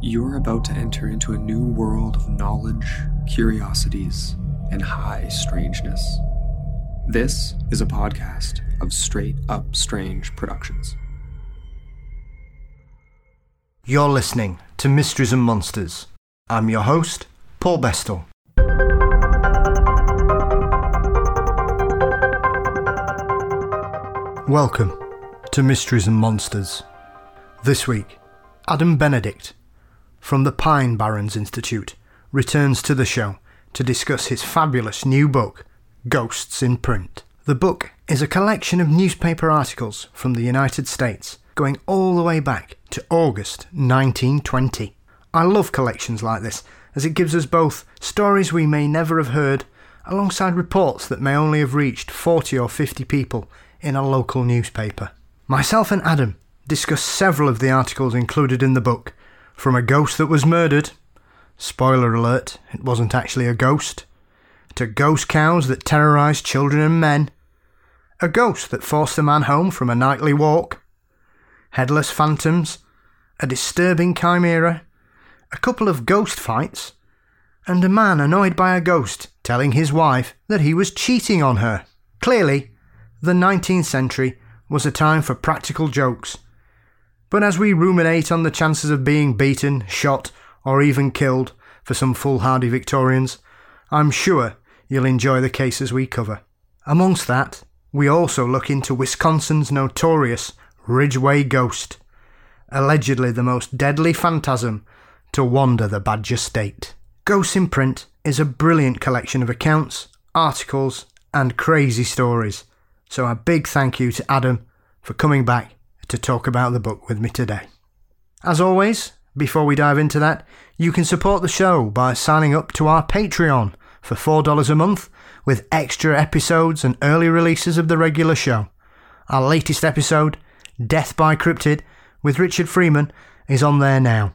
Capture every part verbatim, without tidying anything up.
You're about to enter into a new world of knowledge, curiosities, and high strangeness. This is a podcast of Straight Up Strange Productions. You're listening to Mysteries and Monsters. I'm your host, Paul Bestel. Welcome to Mysteries and Monsters. This week, Adam Benedict from the Pine Barrens Institute returns to the show to discuss his fabulous new book, Ghosts in Print. The book is a collection of newspaper articles from the United States going all the way back to August nineteen twenty. I love collections like this as it gives us both stories we may never have heard alongside reports that may only have reached forty or fifty people in a local newspaper. Myself and Adam discuss several of the articles included in the book, from a ghost that was murdered, spoiler alert, it wasn't actually a ghost, to ghost cows that terrorised children and men, a ghost that forced a man home from a nightly walk, headless phantoms, a disturbing chimera, a couple of ghost fights, and a man annoyed by a ghost telling his wife that he was cheating on her. Clearly, the nineteenth century was a time for practical jokes. But as we ruminate on the chances of being beaten, shot, or even killed for some foolhardy Victorians, I'm sure you'll enjoy the cases we cover. Amongst that, we also look into Wisconsin's notorious Ridgeway Ghost, allegedly the most deadly phantasm to wander the Badger State. Ghosts in Print is a brilliant collection of accounts, articles, and crazy stories, so a big thank you to Adam for coming back to talk about the book with me today. As always, before we dive into that, you can support the show by signing up to our Patreon for four dollars a month with extra episodes and early releases of the regular show. Our latest episode, Death by Cryptid, with Richard Freeman, is on there now.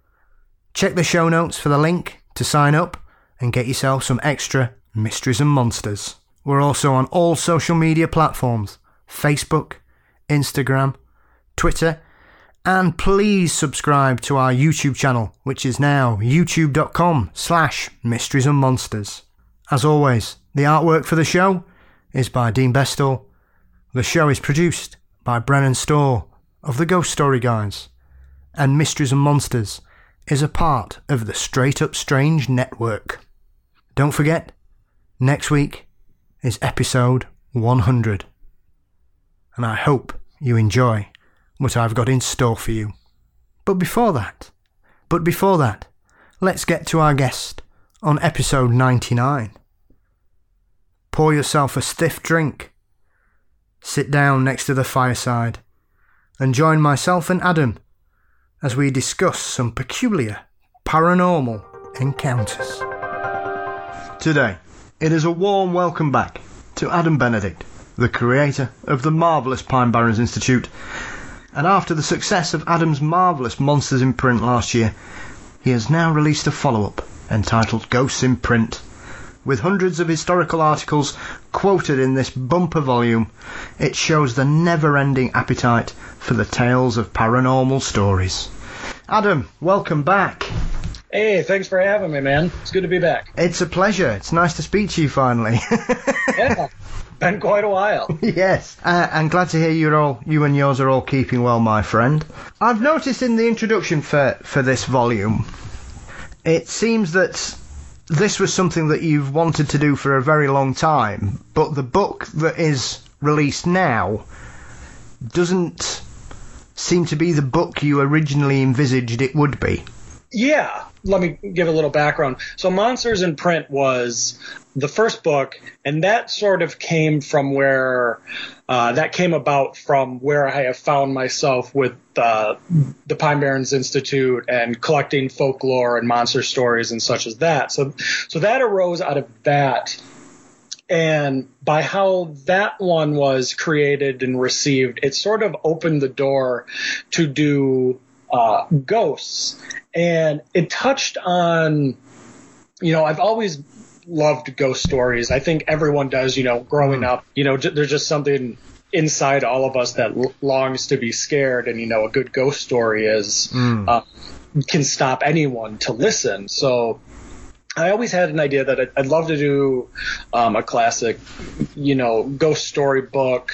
Check the show notes for the link to sign up and get yourself some extra Mysteries and Monsters. We're also on all social media platforms, Facebook, Instagram, Twitter, and please subscribe to our YouTube channel, which is now youtube.com slash mysteries and monsters. As always, the artwork for the show is by Dean Bestel. The show is produced by Brennan Storr of the Ghost Story Guys, and Mysteries and Monsters is a part of the Straight Up Strange network. Don't forget, next week is episode one hundred, and I hope you enjoy what I've got in store for you. But before that, but before that, let's get to our guest on episode ninety-nine. Pour yourself a stiff drink, sit down next to the fireside, and join myself and Adam as we discuss some peculiar paranormal encounters. Today, it is a warm welcome back to Adam Benedict, the creator of the marvellous Pine Barrens Institute. And after the success of Adam's marvellous Monsters in Print last year, he has now released a follow-up entitled Ghosts in Print. With hundreds of historical articles quoted in this bumper volume, it shows the never-ending appetite for the tales of paranormal stories. Adam, welcome back. Hey, thanks for having me, man. It's good to be back. It's a pleasure. It's nice to speak to you finally. Yeah. Been quite a while. Yes, uh, I'm glad to hear you're all, you and yours are all keeping well, my friend. I've noticed in the introduction for, for this volume, it seems that this was something that you've wanted to do for a very long time, but the book that is released now doesn't seem to be the book you originally envisaged it would be. Yeah, let me give a little background. So Monsters in Print was the first book, and that sort of came from where uh, that came about from where I have found myself with uh, the Pine Barrens Institute and collecting folklore and monster stories and such as that. So, so that arose out of that. And by how that one was created and received, it sort of opened the door to do uh, ghosts. And it touched on, you know, I've always loved ghost stories. I think everyone does, you know, growing up. You know, j- there's just something inside all of us that l- longs to be scared. And, you know, a good ghost story is. Mm. Uh, can stop anyone to listen. So I always had an idea that I'd, I'd love to do um, a classic, you know, ghost story book,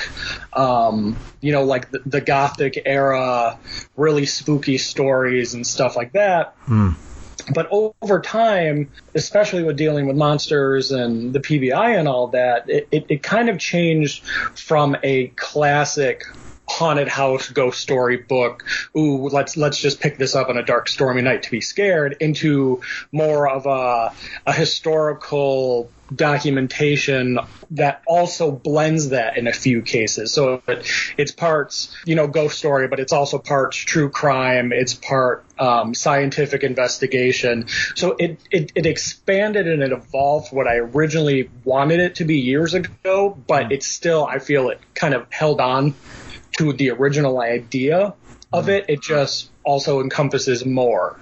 um, you know, like the, the Gothic era, really spooky stories and stuff like that. Mm. But over time, especially with dealing with monsters and the P B I and all that, it, it, it kind of changed from a classic haunted house ghost story book, ooh, let's let's just pick this up on a dark, stormy night to be scared, into more of a, a historical documentation that also blends that in a few cases. So it, it's parts, you know, ghost story, but it's also parts true crime. It's part um, scientific investigation. So it, it it expanded and it evolved what I originally wanted it to be years ago, but it's still, I feel it kind of held on to the original idea of it. It just also encompasses more,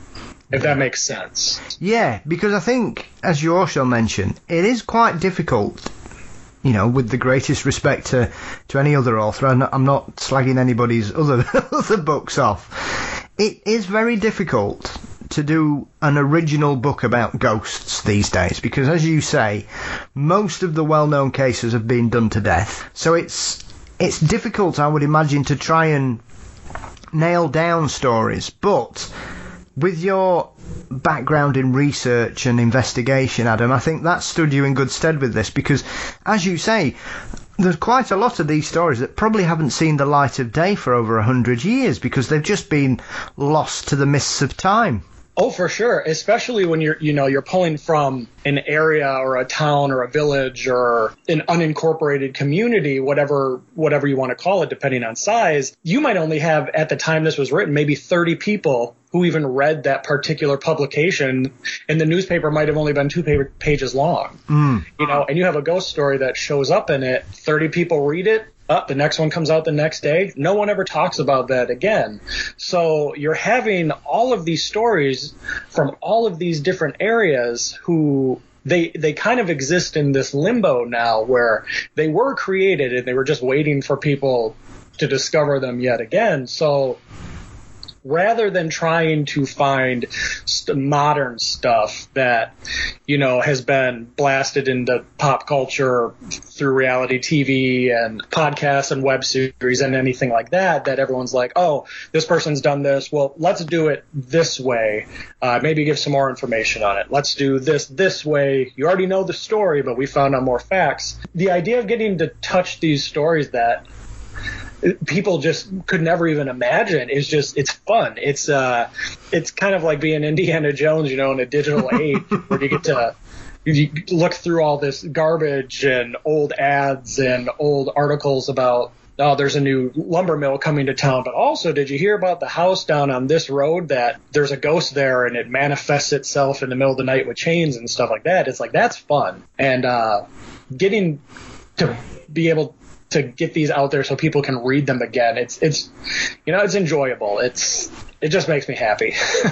if that makes sense. Yeah, because I think, as you also mentioned, it is quite difficult, you know, with the greatest respect to, to any other author. I'm not, I'm not slagging anybody's other other books off. It is very difficult to do an original book about ghosts these days, because, as you say, most of the well-known cases have been done to death. So it's It's difficult, I would imagine, to try and nail down stories, but with your background in research and investigation, Adam, I think that stood you in good stead with this, because, as you say, there's quite a lot of these stories that probably haven't seen the light of day for over a hundred years because they've just been lost to the mists of time. Oh, for sure. Especially when you're, you know, you're pulling from an area or a town or a village or an unincorporated community, whatever, whatever you want to call it, depending on size. You might only have, at the time this was written, maybe thirty people who even read that particular publication, and the newspaper might have only been two pages long. Mm. You know, and you have a ghost story that shows up in it. thirty people read it. Up, the next one comes out the next day. No one ever talks about that again. So you're having all of these stories from all of these different areas who they they kind of exist in this limbo now where they were created and they were just waiting for people to discover them yet again. So rather than trying to find st- modern stuff that, you know, has been blasted into pop culture through reality T V and podcasts and web series and anything like that, that everyone's like, oh, this person's done this. Well, let's do it this way. Uh, maybe give some more information on it. Let's do this this way. You already know the story, but we found out more facts. The idea of getting to touch these stories that people just could never even imagine is just, it's fun. It's uh, it's kind of like being Indiana Jones, you know, in a digital age where you get to you look through all this garbage and old ads and old articles about, oh, there's a new lumber mill coming to town. But also, did you hear about the house down on this road that there's a ghost there and it manifests itself in the middle of the night with chains and stuff like that? It's like, that's fun. And uh, getting to be able to get these out there so people can read them again. It's, it's, you know, it's enjoyable. It's, it just makes me happy.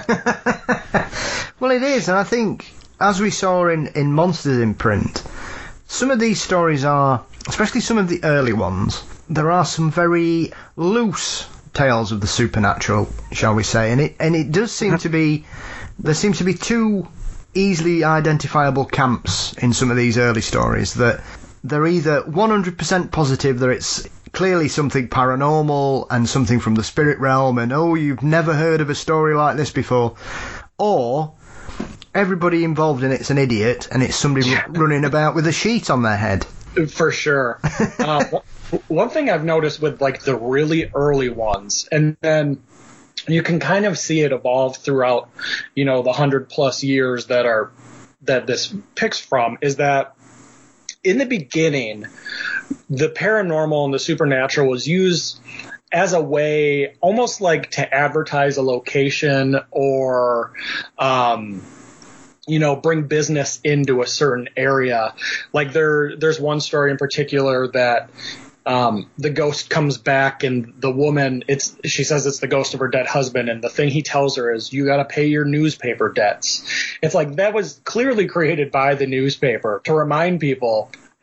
Well, it is. And I think, as we saw in, in Monsters in Print, some of these stories are, especially some of the early ones, there are some very loose tales of the supernatural, shall we say. And it, and it does seem to be, there seems to be two easily identifiable camps in some of these early stories, that they're either one hundred percent positive that it's clearly something paranormal and something from the spirit realm and, oh, you've never heard of a story like this before, or everybody involved in it's an idiot and it's somebody yeah. running about with a sheet on their head. For sure. uh, one thing I've noticed with like the really early ones, and then you can kind of see it evolve throughout, you know, the hundred plus years that are that this picks from, is that in the beginning, the paranormal and the supernatural was used as a way almost like to advertise a location or, um, you know, bring business into a certain area. Like there, there's one story in particular that um, the ghost comes back and the woman, it's she says it's the ghost of her dead husband, and the thing he tells her is, you got to pay your newspaper debts. It's like that was clearly created by the newspaper to remind people,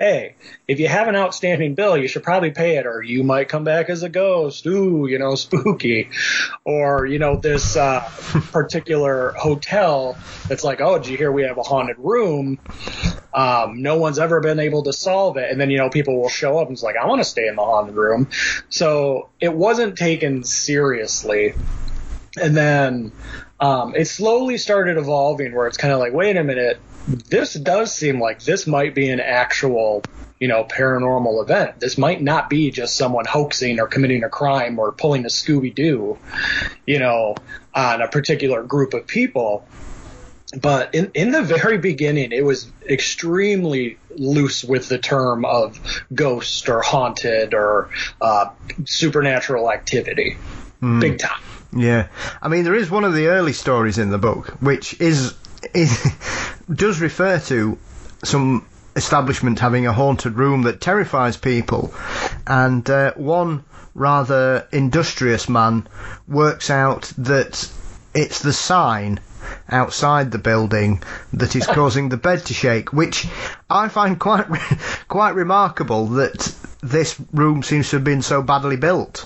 hey, if you have an outstanding bill, you should probably pay it, or you might come back as a ghost. Ooh, you know, spooky. Or, you know, this uh, particular hotel that's like, oh, did you hear we have a haunted room? Um, no one's ever been able to solve it. And then, you know, people will show up and it's like, I want to stay in the haunted room. So it wasn't taken seriously. And then um, it slowly started evolving where it's kind of like, wait a minute, this does seem like this might be an actual, you know, paranormal event. This might not be just someone hoaxing or committing a crime or pulling a Scooby-Doo, you know, on a particular group of people. But in, in the very beginning, it was extremely loose with the term of ghost or haunted or uh, supernatural activity. Mm. Big time. Yeah. I mean, there is one of the early stories in the book, which is, is does refer to some establishment having a haunted room that terrifies people. And uh, one rather industrious man works out that it's the sign outside the building that is causing the bed to shake, which I find quite quite remarkable that this room seems to have been so badly built.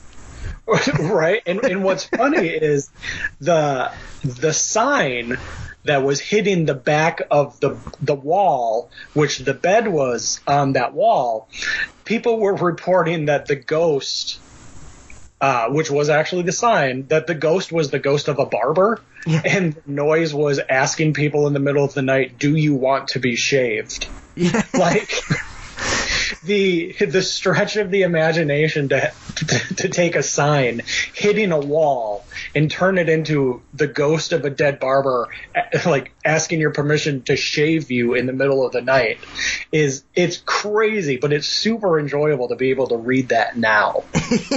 Right, and, and what's funny is the the sign that was hitting the back of the the wall, which the bed was on that wall. People were reporting that the ghost, uh, which was actually the sign, that the ghost was the ghost of a barber, yeah. And the noise was asking people in the middle of the night, "Do you want to be shaved?" Yeah. Like. The the stretch of the imagination to, to to take a sign hitting a wall and turn it into the ghost of a dead barber, like asking your permission to shave you in the middle of the night, is it's crazy, but it's super enjoyable to be able to read that now.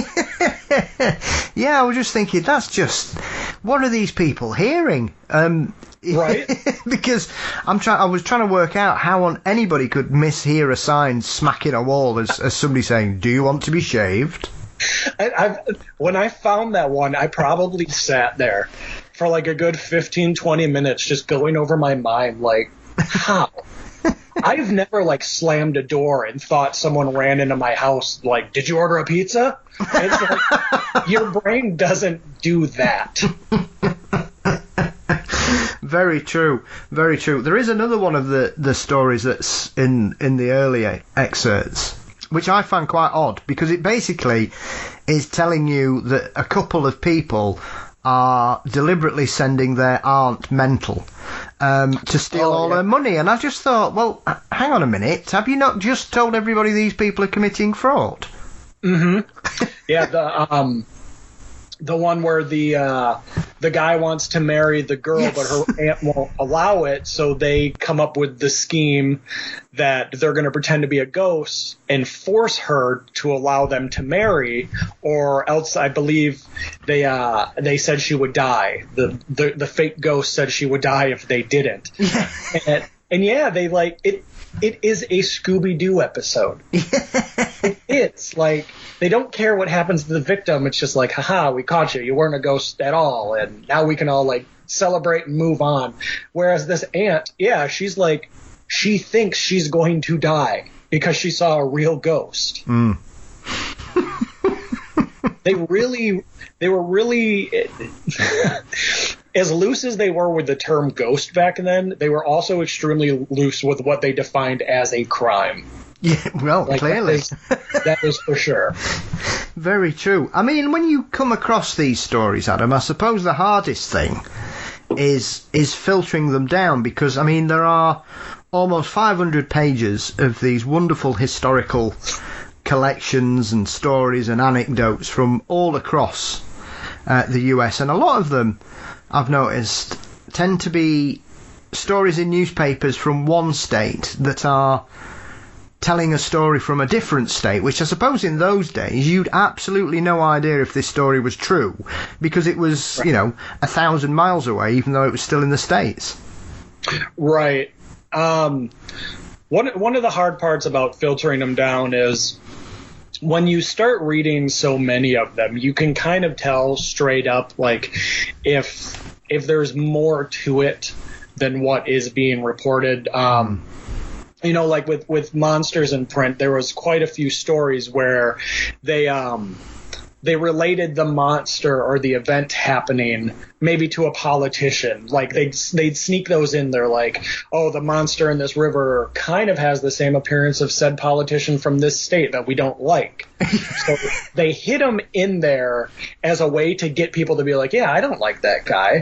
Yeah, I was just thinking, that's just, what are these people hearing? Um, Right. Because I'm trying. I was trying to work out how on anybody could mishear a sign smacking a wall as, as somebody saying, "Do you want to be shaved?" I, I've, when I found that one, I probably sat there for like a good fifteen, twenty minutes just going over my mind, like, how? I've never like slammed a door and thought someone ran into my house like, "Did you order a pizza?" It's like, your brain doesn't do that. Very true, very true. There is another one of the, the stories that's in, in the earlier excerpts, which I find quite odd, because it basically is telling you that a couple of people are deliberately sending their aunt mental um, to steal oh, all yeah. her money. And I just thought, well, hang on a minute, have you not just told everybody these people are committing fraud? Mm-hmm. Yeah, the... um. The one where the uh, the guy wants to marry the girl, yes. but her aunt won't allow it, so they come up with the scheme that they're going to pretend to be a ghost and force her to allow them to marry, or else I believe they uh, they said she would die. The, the the fake ghost said she would die if they didn't. Yeah. And, and yeah, they like it. It is a Scooby-Doo episode. It's like, they don't care what happens to the victim. It's just like, haha, we caught you. You weren't a ghost at all. And now we can all like celebrate and move on. Whereas this aunt, yeah, she's like, she thinks she's going to die because she saw a real ghost. Mm. They really, they were really, as loose as they were with the term ghost back then, they were also extremely loose with what they defined as a crime. Yeah, well, like, clearly. That is, that is for sure. Very true. I mean, when you come across these stories, Adam, I suppose the hardest thing is is filtering them down, because, I mean, there are almost five hundred pages of these wonderful historical collections and stories and anecdotes from all across uh, the U S, and a lot of them, I've noticed, tend to be stories in newspapers from one state that are telling a story from a different state, which I suppose in those days you'd absolutely no idea if this story was true, because it was, you know, a thousand miles away, even though it was still in the States. Right. Um, one, one of the hard parts about filtering them down is when you start reading so many of them, you can kind of tell straight up, like, if if there's more to it than what is being reported. Um, you know, like with, with Monsters in Print, there was quite a few stories where they um they related the monster or the event happening maybe to a politician. Like they'd, they'd sneak those in there, like, oh, the monster in this river kind of has the same appearance of said politician from this state that we don't like. So they hid them in there as a way to get people to be like, yeah, I don't like that guy.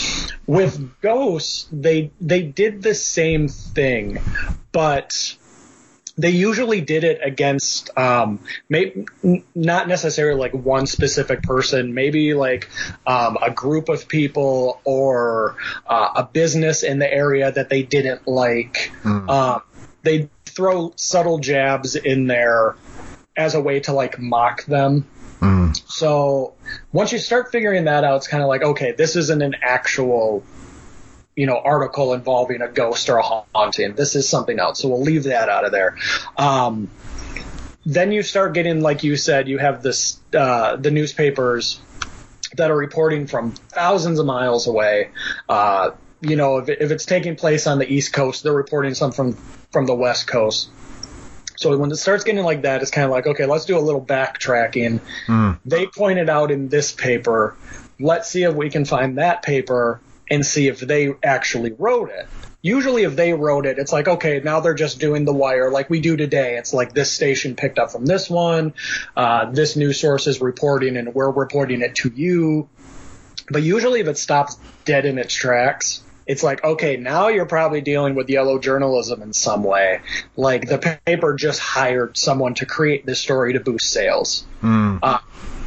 With ghosts, they they did the same thing, but they usually did it against um, maybe not necessarily like one specific person, maybe like um, a group of people or uh, a business in the area that they didn't like. Mm. Um, they'd throw subtle jabs in there as a way to like mock them. Mm. So once you start figuring that out, it's kind of like, okay, this isn't an actual, you know, article involving a ghost or a haunting. This is something else. So we'll leave that out of there. Um, then you start getting, like you said, you have this, uh, the newspapers that are reporting from thousands of miles away. Uh, you know, if, if it's taking place on the East Coast, they're reporting some from, from the West Coast. So when it starts getting like that, it's kind of like, okay, let's do a little backtracking. Mm. They pointed out in this paper, let's see if we can find that paper and see if they actually wrote it. Usually if they wrote it, it's like, okay, now they're just doing the wire like we do today. It's like this station picked up from this one, uh, this news source is reporting and we're reporting it to you. But usually if it stops dead in its tracks, it's like, okay, now you're probably dealing with yellow journalism in some way. Like the paper just hired someone to create this story to boost sales. Mm. Uh,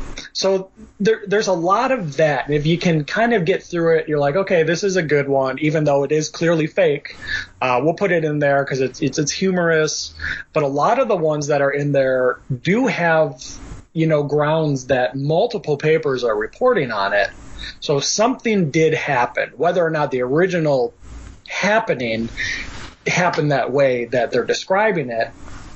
So there, there's a lot of that. And if you can kind of get through it, you're like, okay, this is a good one, even though it is clearly fake. Uh, we'll put it in there because it's, it's it's humorous. But a lot of the ones that are in there do have, you know, grounds that multiple papers are reporting on it. So something did happen. Whether or not the original happening happened that way that they're describing it,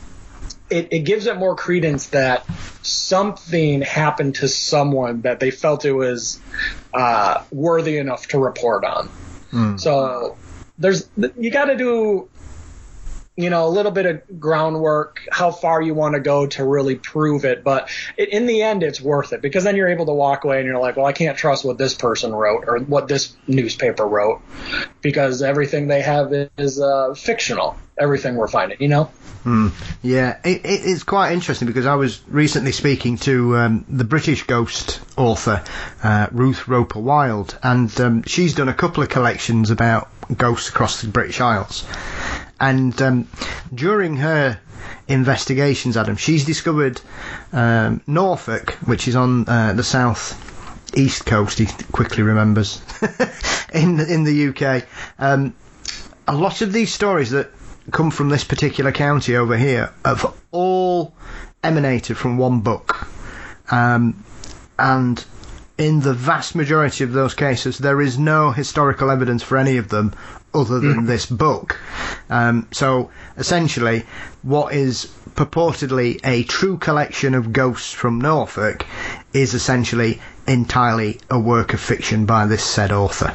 It, it gives it more credence that something happened to someone that they felt it was uh, worthy enough to report on. Mm. So there's you got to do, you know, a little bit of groundwork, how far you want to go to really prove it. But it, in the end, it's worth it because then you're able to walk away and you're like, well, I can't trust what this person wrote or what this newspaper wrote because everything they have is uh, fictional. Everything we're finding, you know? Mm, yeah, it, it, it's quite interesting because I was recently speaking to um, the British ghost author, uh, Ruth Roper Wilde, and um, she's done a couple of collections about ghosts across the British Isles. And um, during her investigations, Adam, she's discovered um, Norfolk, which is on uh, the south east coast, he quickly remembers, in, in the U K. Um, a lot of these stories that come from this particular county over here have all emanated from one book, um, and in the vast majority of those cases there is no historical evidence for any of them other than mm. this book. Um, so essentially what is purportedly a true collection of ghosts from Norfolk is essentially entirely a work of fiction by this said author.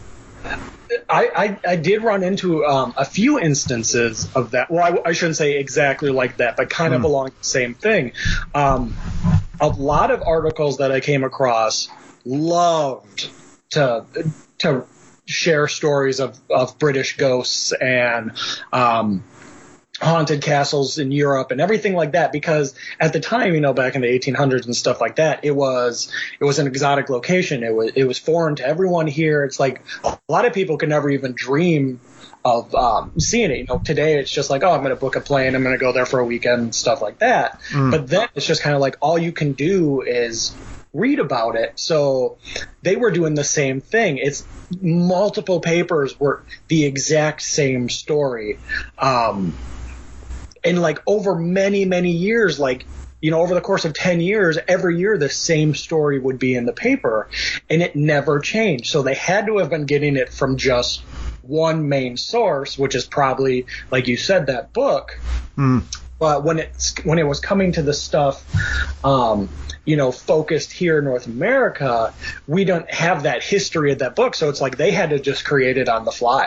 I, I, I did run into um, a few instances of that. Well, I, I shouldn't say exactly like that, but kind mm. of along the same thing. Um, a lot of articles that I came across loved to to share stories of, of British ghosts and um, haunted castles in Europe and everything like that, because at the time, you know, back in the eighteen hundreds and stuff like that, it was it was an exotic location. It was it was foreign to everyone here. It's like a lot of people could never even dream of um, seeing it. You know, today it's just like, oh, I'm going to book a plane, I'm going to go there for a weekend and stuff like that. Mm. But then it's just kind of like all you can do is read about it. So they were doing the same thing. It's multiple papers were the exact same story. Um, And like over many, many years, like, you know, over the course of ten years, every year the same story would be in the paper and it never changed. So they had to have been getting it from just one main source, which is probably, like you said, that book. Mm. But when it's when it was coming to the stuff, um, you know, focused here in North America, we don't have that history of that book. So it's like they had to just create it on the fly.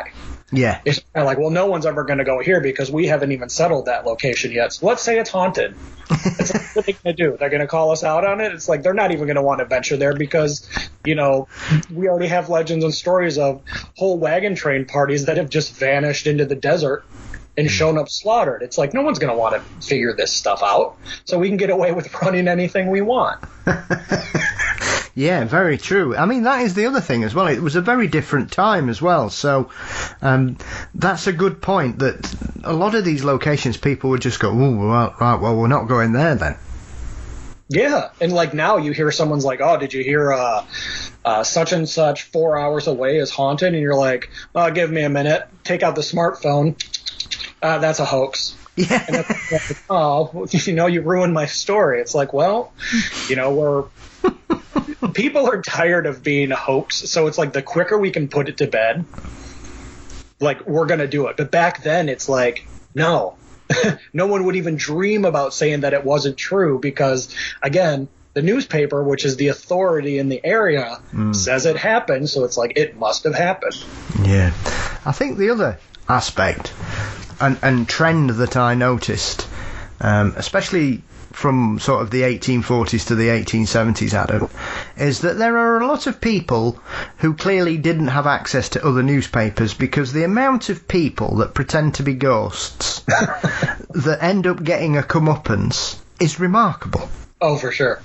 Yeah. It's kind of like, well, no one's ever going to go here because we haven't even settled that location yet. So let's say it's haunted. It's like, what are they going to do? They're going to call us out on it? It's like they're not even going to want to venture there because, you know, we already have legends and stories of whole wagon train parties that have just vanished into the desert and shown up slaughtered. It's like no one's going to want to figure this stuff out. So we can get away with running anything we want. Yeah, very true. I mean, that is the other thing as well. It was a very different time as well. So um, that's a good point, that a lot of these locations people would just go, oh, well, right, well, we're not going there then. Yeah, and like now you hear someone's like, oh, did you hear uh, uh, such and such four hours away is haunted? And you're like, oh, give me a minute. Take out the smartphone. Uh, that's a hoax. Yeah. And it's like, oh, you know, you ruined my story. It's like, well, you know, we're people are tired of being a hoax, so it's like the quicker we can put it to bed, like we're gonna do it. But back then, it's like, no, no one would even dream about saying that it wasn't true because, again, the newspaper, which is the authority in the area, mm. says it happened, so it's like it must have happened. Yeah, I think the other aspect and, and trend that I noticed, um, especially from sort of the eighteen forties to the eighteen seventies, Adam, is that there are a lot of people who clearly didn't have access to other newspapers, because the amount of people that pretend to be ghosts that end up getting a comeuppance is remarkable. Oh, for sure.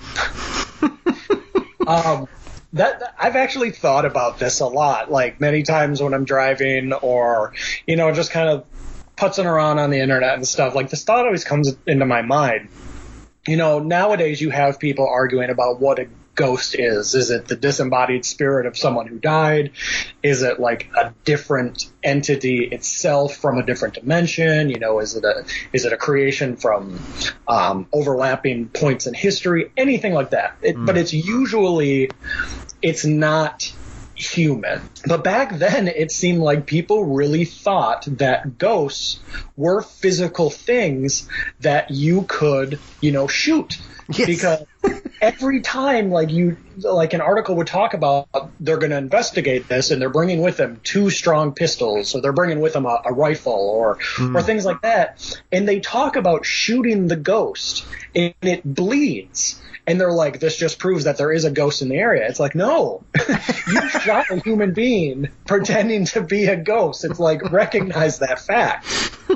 um, that, that I've actually thought about this a lot, like many times when I'm driving or, you know, just kind of putzing around on the internet and stuff. Like this thought always comes into my mind. You know, nowadays you have people arguing about what a ghost is. Is it the disembodied spirit of someone who died? Is it like a different entity itself from a different dimension? You know, is it a is it a creation from um, overlapping points in history? Anything like that. It, mm. But it's usually it's not human. But back then it seemed like people really thought that ghosts were physical things that you could, you know, shoot. Yes. Because every time like you like an article would talk about they're going to investigate this and they're bringing with them two strong pistols, or they're bringing with them a, a rifle or mm. or things like that, and they talk about shooting the ghost and it bleeds. And they're like, this just proves that there is a ghost in the area. It's like, no, you shot a human being pretending to be a ghost. It's like, recognize that fact.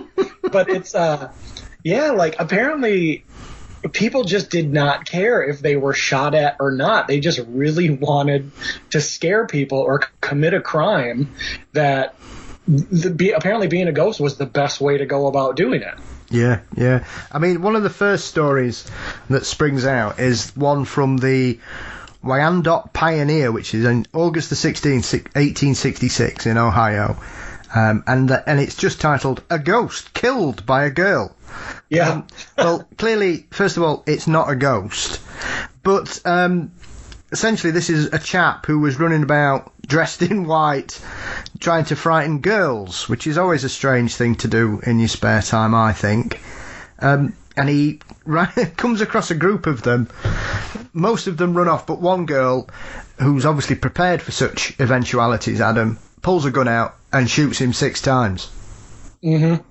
But it's, uh, yeah, like apparently people just did not care if they were shot at or not. They just really wanted to scare people or c- commit a crime that the, be, apparently being a ghost was the best way to go about doing it. Yeah, yeah. I mean, one of the first stories that springs out is one from the Wyandotte Pioneer, which is on August the sixteenth, eighteen sixty-six in Ohio. Um, and the, and it's just titled, "A Ghost Killed by a Girl." Yeah. Um, well, clearly, first of all, it's not a ghost. But um, essentially, this is a chap who was running about dressed in white, trying to frighten girls, which is always a strange thing to do in your spare time, I think. Um, and he right, comes across a group of them. Most of them run off, but one girl, who's obviously prepared for such eventualities, Adam, pulls a gun out and shoots him six times. Mm-hmm.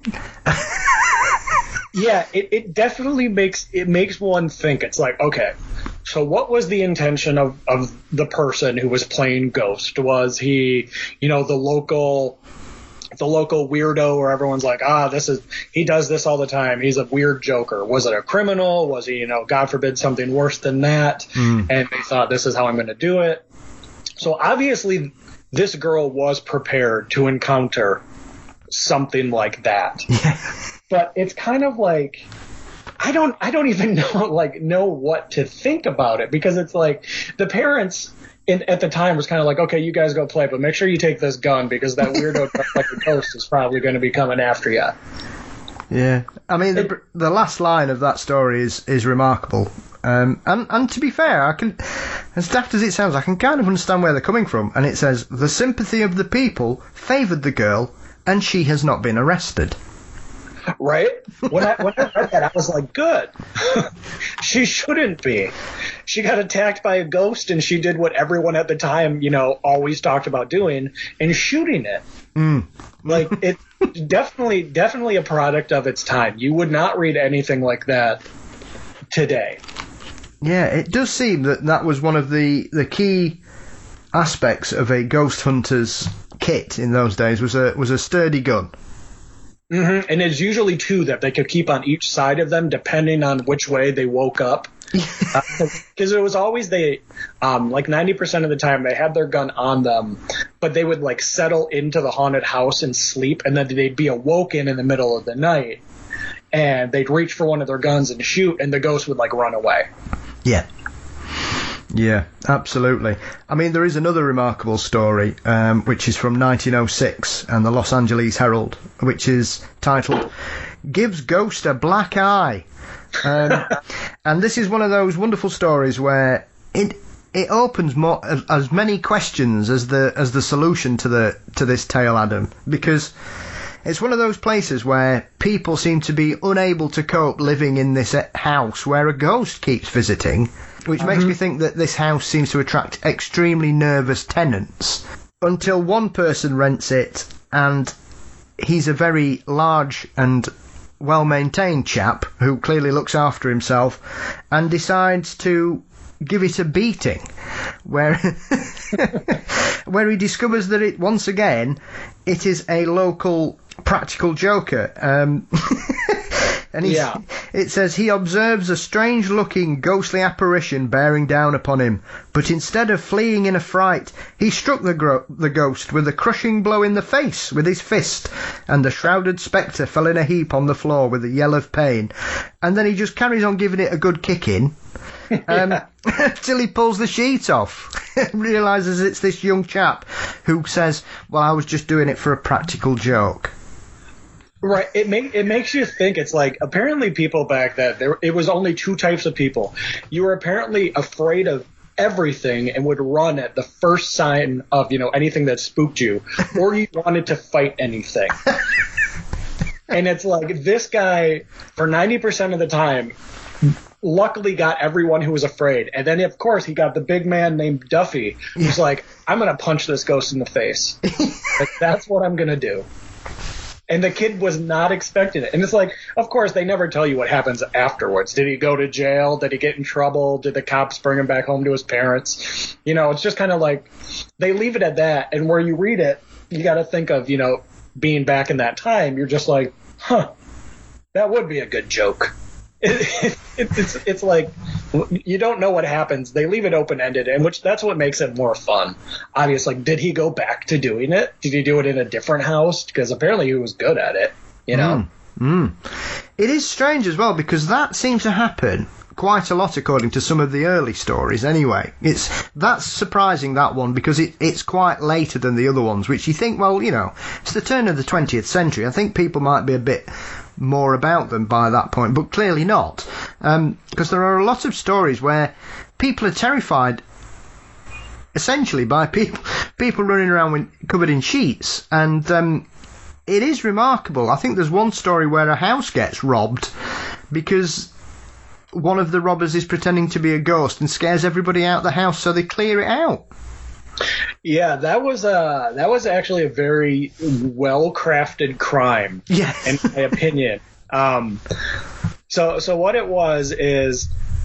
Yeah, it, it definitely makes it makes one think. It's like, okay, so what was the intention of, of the person who was playing Ghost? Was he, you know, the local the local weirdo where everyone's like, ah, this is he does this all the time. He's a weird joker. Was it a criminal? Was he, you know, God forbid, something worse than that? Mm. And they thought, this is how I'm going to do it. So obviously this girl was prepared to encounter something like that. Yeah. But it's kind of like, I don't, I don't even know, like, know what to think about it, because it's like the parents in, at the time was kind of like, okay, you guys go play, but make sure you take this gun because that weirdo like a ghost is probably going to be coming after you. Yeah, I mean, the, it, the last line of that story is is remarkable. Um, and, and to be fair, I can, as daft as it sounds, I can kind of understand where they're coming from. And it says, the sympathy of the people favoured the girl, and she has not been arrested. Right? When I when I read that, I was like, good. She shouldn't be. She got attacked by a ghost, and she did what everyone at the time, you know, always talked about doing, and shooting it. Mm. Like, it definitely, definitely a product of its time. You would not read anything like that today. Yeah, it does seem that that was one of the, the key aspects of a ghost hunter's kit in those days, was a was a sturdy gun. Mm-hmm. And it's usually two that they could keep on each side of them, depending on which way they woke up. Because uh, it was always they, um, like ninety percent of the time they had their gun on them, but they would like settle into the haunted house and sleep, and then they'd be awoken in the middle of the night, and they'd reach for one of their guns and shoot, and the ghost would like run away. Yeah. Yeah, absolutely. I mean, there is another remarkable story, um, which is from nineteen oh six and the Los Angeles Herald, which is titled "Gives Ghost a Black Eye." Um, and this is one of those wonderful stories where it it opens more as many questions as the as the solution to the to this tale, Adam, because it's one of those places where people seem to be unable to cope living in this house where a ghost keeps visiting, which mm-hmm. makes me think that this house seems to attract extremely nervous tenants, until one person rents it, and he's a very large and well-maintained chap who clearly looks after himself, and decides to give it a beating, where where he discovers that it once again it is a local practical joker. Um, and he's, yeah. It says he observes a strange-looking ghostly apparition bearing down upon him, but instead of fleeing in a fright, he struck the, gro- the ghost with a crushing blow in the face with his fist, and the shrouded spectre fell in a heap on the floor with a yell of pain. And then he just carries on giving it a good kicking um, till he pulls the sheet off. Realises it's this young chap who says, well, I was just doing it for a practical joke. Right. It make, it makes you think. It's like, apparently people back then, there it was only two types of people. You were apparently afraid of everything and would run at the first sign of, you know, anything that spooked you, or you wanted to fight anything. And it's like, this guy, for ninety percent of the time, luckily got everyone who was afraid. And then, of course, he got the big man named Duffy, who's yeah. like, I'm going to punch this ghost in the face. Like, that's what I'm going to do. And the kid was not expecting it. And it's like, of course, they never tell you what happens afterwards. Did he go to jail? Did he get in trouble? Did the cops bring him back home to his parents? You know, it's just kind of like they leave it at that. And where you read it, you got to think of, you know, being back in that time. You're just like, huh, that would be a good joke. It, it, it's it's like you don't know what happens. They leave it open-ended, and which that's what makes it more fun. Obviously, did he go back to doing it? Did he do it in a different house? Because apparently he was good at it, you know? Mm, mm. It is strange as well, because that seems to happen quite a lot according to some of the early stories anyway. It's that's surprising, that one, because it, it's quite later than the other ones, which you think, well, you know, it's the turn of the twentieth century. I think people might be a bit more about them by that point, but clearly not, um, because there are a lot of stories where people are terrified essentially by people people running around with, covered in sheets, and um, it is remarkable. I think there's one story where a house gets robbed because one of the robbers is pretending to be a ghost and scares everybody out of the house, so they clear it out. Yeah, that was a that was actually a very well crafted crime. Yeah, in my opinion. Um, so so what it was is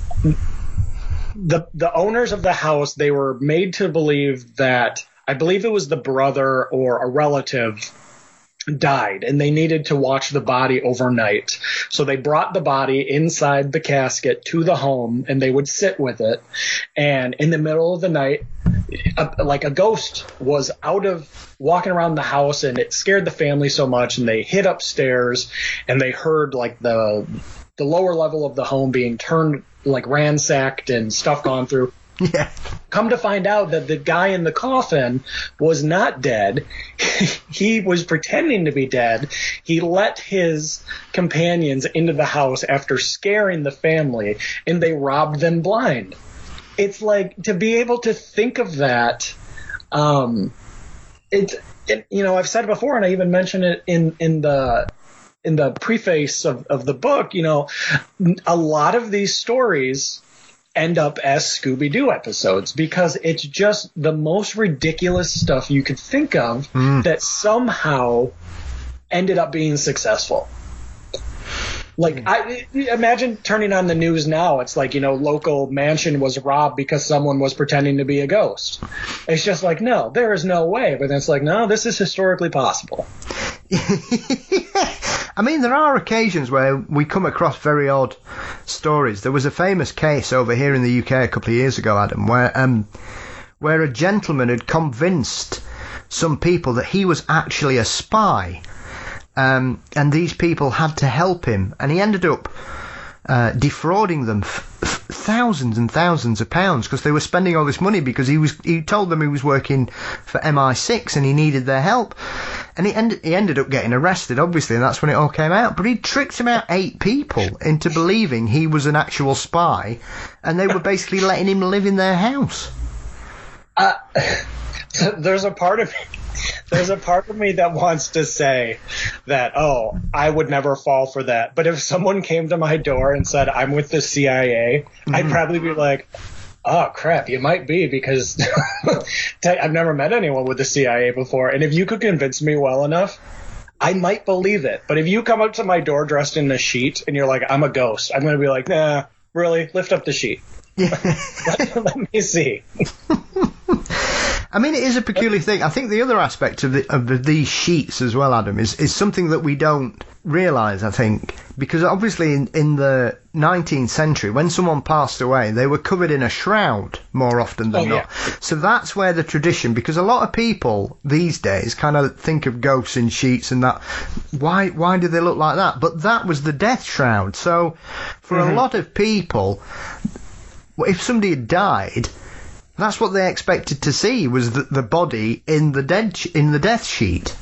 the the owners of the house, they were made to believe that, I believe it was the brother or a relative, died, and they needed to watch the body overnight. So they brought the body inside the casket to the home, and they would sit with it. And in the middle of the night, a, like a ghost was out of walking around the house, and it scared the family so much, and they hid upstairs, and they heard like the the lower level of the home being turned, like ransacked and stuff gone through. Yeah. Come to find out that the guy in the coffin was not dead. He was pretending to be dead. He let his companions into the house after scaring the family, and they robbed them blind. It's like, to be able to think of that, um, it's, it, you know, I've said it before, and I even mentioned it in, in the in the preface of, of the book, you know, a lot of these stories end up as Scooby-Doo episodes because it's just the most ridiculous stuff you could think of mm. that somehow ended up being successful. Like, I imagine turning on the news now. It's like, you know, local mansion was robbed because someone was pretending to be a ghost. It's just like, no, there is no way. But then it's like, no, this is historically possible. I mean, there are occasions where we come across very odd stories. There was a famous case over here in the U K a couple of years ago, Adam, where um, where a gentleman had convinced some people that he was actually a spy. Um, and these people had to help him, and he ended up uh, defrauding them f- f- thousands and thousands of pounds because they were spending all this money because he was he told them he was working for M I six and he needed their help, and he ended he ended up getting arrested, obviously, and that's when it all came out. But he tricked about eight people into believing he was an actual spy, and they were basically letting him live in their house. Uh, there's a part of me. There's a part of me that wants to say that, oh, I would never fall for that. But if someone came to my door and said, I'm with the C I A, mm-hmm. I'd probably be like, oh, crap, you might be, because I've never met anyone with the C I A before. And if you could convince me well enough, I might believe it. But if you come up to my door dressed in a sheet and you're like, I'm a ghost, I'm going to be like, nah, really? Lift up the sheet. let, let me see. I mean, it is a peculiar thing. I think the other aspect of, the, of the, these sheets as well, Adam, is, is something that we don't realise, I think. Because obviously in, in the nineteenth century, when someone passed away, they were covered in a shroud more often than oh, not. Yeah. So that's where the tradition, because a lot of people these days kind of think of ghosts in sheets and that. Why, why do they look like that? But that was the death shroud. So for mm-hmm. a lot of people, if somebody had died, that's what they expected to see, was the, the body in the dead sh- in the death sheet.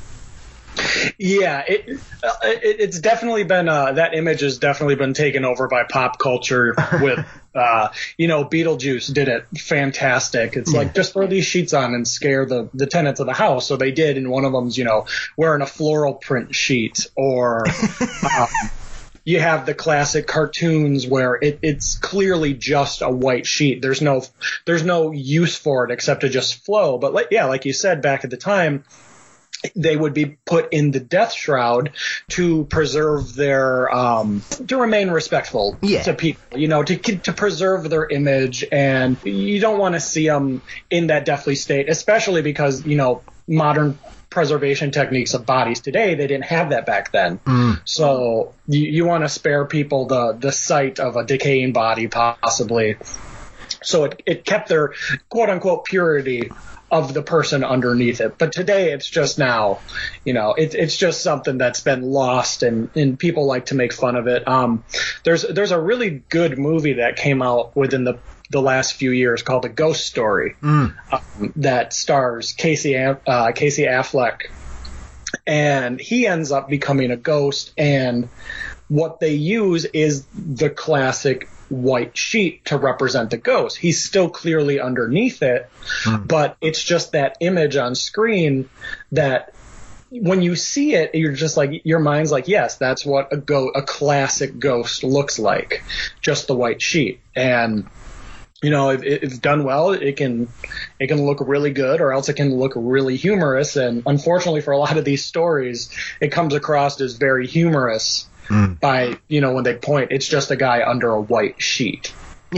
Yeah, it, it it's definitely been uh, that image has definitely been taken over by pop culture. With uh, you know, Beetlejuice did it fantastic. It's yeah. like, just throw these sheets on and scare the the tenants of the house. So they did, and one of them's, you know, wearing a floral print sheet, or. um, You have the classic cartoons where it, it's clearly just a white sheet. There's no there's no use for it except to just flow. But like, yeah, like you said, back at the time, they would be put in the death shroud to preserve their um, to remain respectful yeah. to people, you know, to to preserve their image. And you don't want to see them in that deathly state, especially because, you know, modern preservation techniques of bodies today, they didn't have that back then. Mm. So you, you want to spare people the the sight of a decaying body, possibly. So it, it kept their quote unquote purity of the person underneath it. But today it's just now, you know, it, it's just something that's been lost, and, and people like to make fun of it. Um, there's there's a really good movie that came out within the the last few years called A Ghost Story mm. um, that stars Casey uh, Casey Affleck, and he ends up becoming a ghost, and what they use is the classic white sheet to represent the ghost. He's still clearly underneath it, mm. but it's just that image on screen that when you see it, you're just like, your mind's like, yes, that's what a go a classic ghost looks like, just the white sheet. And you know, if it's done well, it can it can look really good, or else it can look really humorous. And unfortunately, for a lot of these stories, it comes across as very humorous mm. by, you know, when they point, it's just a guy under a white sheet.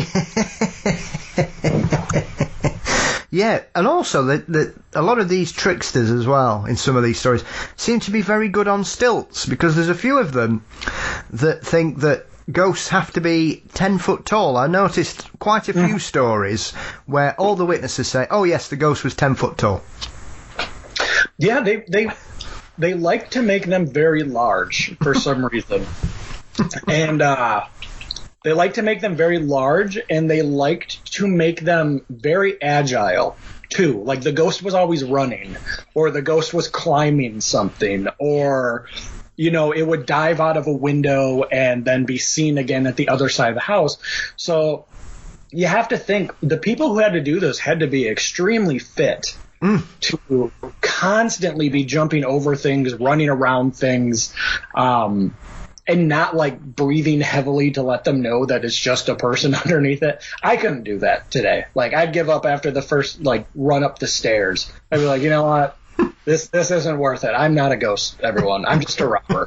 Yeah, and also that that a lot of these tricksters as well in some of these stories seem to be very good on stilts, because there's a few of them that think that ghosts have to be ten foot tall. I noticed quite a few stories where all the witnesses say, oh yes, the ghost was ten foot tall. Yeah, they they they like to make them very large for some reason. And uh, they like to make them very large, and they liked to make them very agile too. Like the ghost was always running, or the ghost was climbing something, or you know, it would dive out of a window and then be seen again at the other side of the house. So you have to think the people who had to do this had to be extremely fit mm. to constantly be jumping over things, running around things, um, and not like breathing heavily to let them know that it's just a person underneath it. I couldn't do that today. Like, I'd give up after the first like run up the stairs. I'd be like, you know what? This this isn't worth it. I'm not a ghost, everyone. I'm just a robber.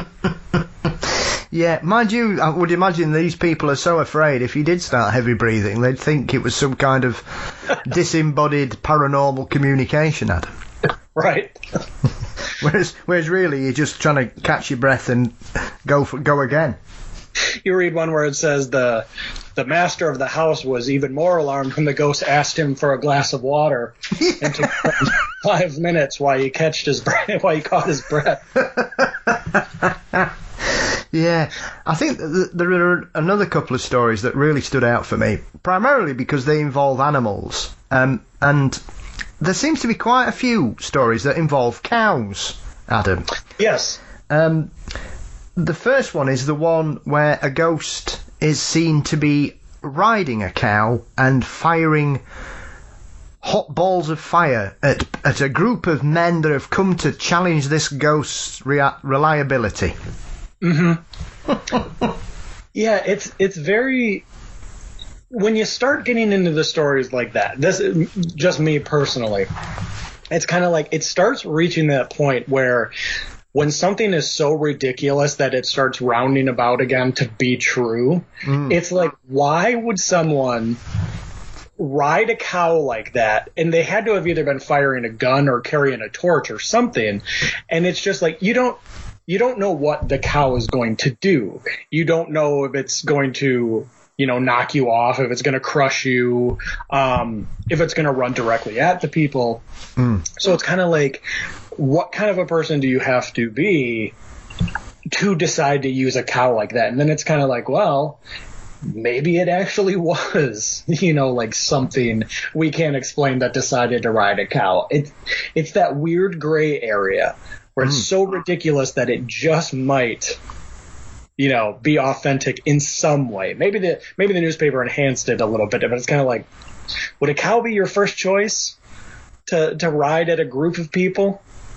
Yeah, mind you, I would imagine these people are so afraid if you did start heavy breathing, they'd think it was some kind of disembodied paranormal communication, Adam. Right. whereas, whereas really you're just trying to catch your breath and go for, go again. You read one where it says the the master of the house was even more alarmed when the ghost asked him for a glass of water, and took five minutes while he catched his breath, while he caught his breath. Yeah, I think th- there are another couple of stories that really stood out for me, primarily because they involve animals, um, and there seems to be quite a few stories that involve cows, Adam. Yes. Um, the first one is the one where a ghost is seen to be riding a cow and firing hot balls of fire at, at a group of men that have come to challenge this ghost's rea- reliability. Mm-hmm. Yeah, it's it's very... When you start getting into the stories like that, this is just me personally, it's kind of like it starts reaching that point where when something is so ridiculous that it starts rounding about again to be true, mm. it's like, why would someone ride a cow like that? And they had to have either been firing a gun or carrying a torch or something. And it's just like, you don't, you don't know what the cow is going to do. You don't know if it's going to, you know, knock you off, if it's going to crush you, um, if it's going to run directly at the people. Mm. So it's kind of like, what kind of a person do you have to be to decide to use a cow like that? And then it's kind of like, well, maybe it actually was, you know, like something we can't explain that decided to ride a cow. It's, it's that weird gray area where it's mm. so ridiculous that it just might, you know, be authentic in some way. Maybe the maybe the newspaper enhanced it a little bit, but it's kind of like, would a cow be your first choice to to ride at a group of people?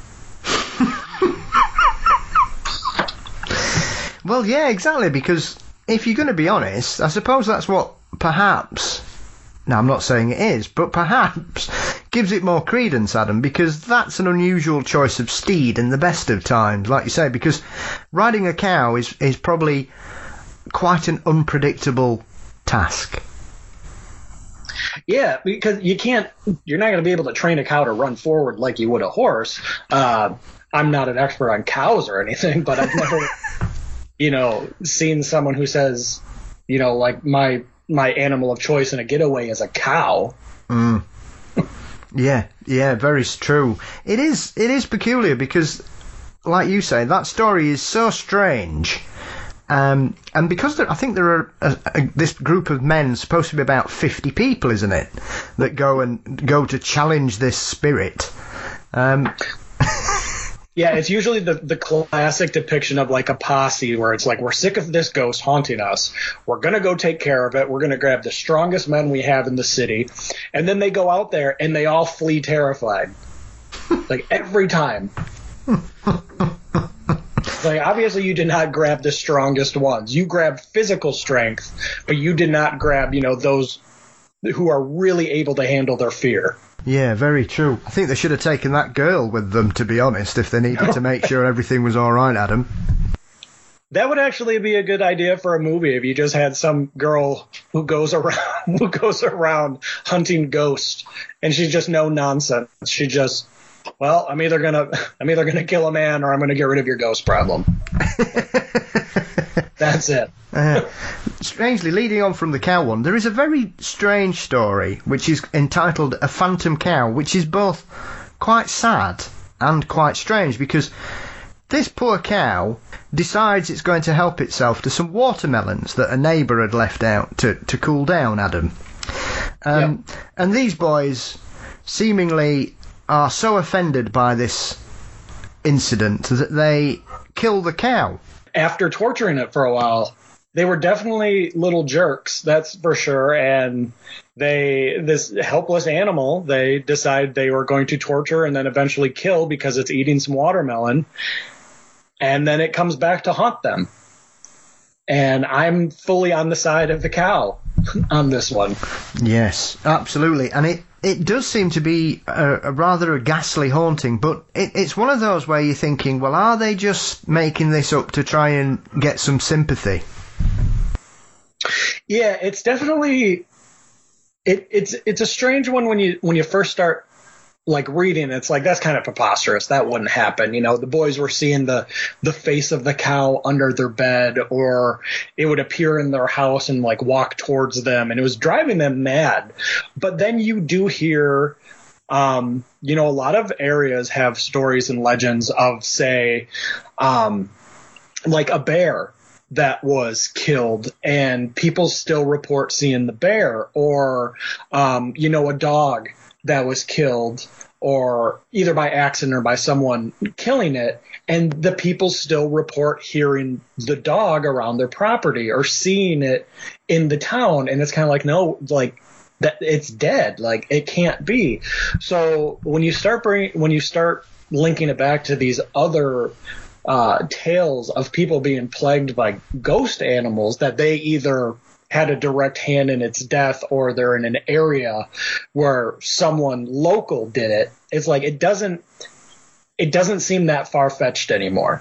Well, yeah, exactly, because if you're going to be honest, I suppose that's what perhaps, now I'm not saying it is, but perhaps gives it more credence, Adam, because that's an unusual choice of steed in the best of times, like you say, because riding a cow is, is probably quite an unpredictable task. Yeah, because you can't, you're not going to be able to train a cow to run forward like you would a horse. Uh, I'm not an expert on cows or anything, but I've never, you know, seen someone who says, you know, like my my animal of choice in a getaway is a cow. Mm. Yeah, yeah, very true. It is, it is peculiar because, like you say, that story is so strange. Um, and because there, I think there are a, a, this group of men, supposed to be about fifty people, isn't it, that go and go to challenge this spirit. Um, yeah, it's usually the, the classic depiction of like a posse where it's like, we're sick of this ghost haunting us. We're going to go take care of it. We're going to grab the strongest men we have in the city. And then they go out there and they all flee terrified. Like every time. Like, obviously you did not grab the strongest ones. You grabbed physical strength, but you did not grab, you know, those who are really able to handle their fear. Yeah, very true. I think they should have taken that girl with them, to be honest, if they needed to make sure everything was all right, Adam. That would actually be a good idea for a movie if you just had some girl who goes around who goes around hunting ghosts, and she's just no nonsense. She just, well, I'm either gonna I'm either gonna kill a man or I'm gonna get rid of your ghost problem. That's it. Uh, strangely, leading on from the cow one, there is a very strange story which is entitled A Phantom Cow, which is both quite sad and quite strange, because this poor cow decides it's going to help itself to some watermelons that a neighbour had left out to, to cool down, Adam. Um, yep. And these boys seemingly are so offended by this incident that they kill the cow. After torturing it for a while, they were definitely little jerks, that's for sure. And they, this helpless animal, they decide they were going to torture and then eventually kill because it's eating some watermelon. And then it comes back to haunt them. And I'm fully on the side of the cow on this one. Yes, absolutely. And it, it does seem to be a, a rather a ghastly haunting, but it, it's one of those where you're thinking, well, are they just making this up to try and get some sympathy? Yeah, it's definitely it, it's it's a strange one when you when you first start like reading. It's like, that's kind of preposterous. That wouldn't happen. You know, the boys were seeing the the face of the cow under their bed, or it would appear in their house and like walk towards them, and it was driving them mad. But then you do hear, um, you know, a lot of areas have stories and legends of, say, um, like a bear that was killed, and people still report seeing the bear, or, um, you know, a dog that was killed, or either by accident or by someone killing it, and the people still report hearing the dog around their property or seeing it in the town. And it's kind of like, no, like that it's dead. Like, it can't be. So when you start bring, when you start linking it back to these other uh, tales of people being plagued by ghost animals, that they either had a direct hand in its death or they're in an area where someone local did it, it's like it doesn't it doesn't seem that far-fetched anymore.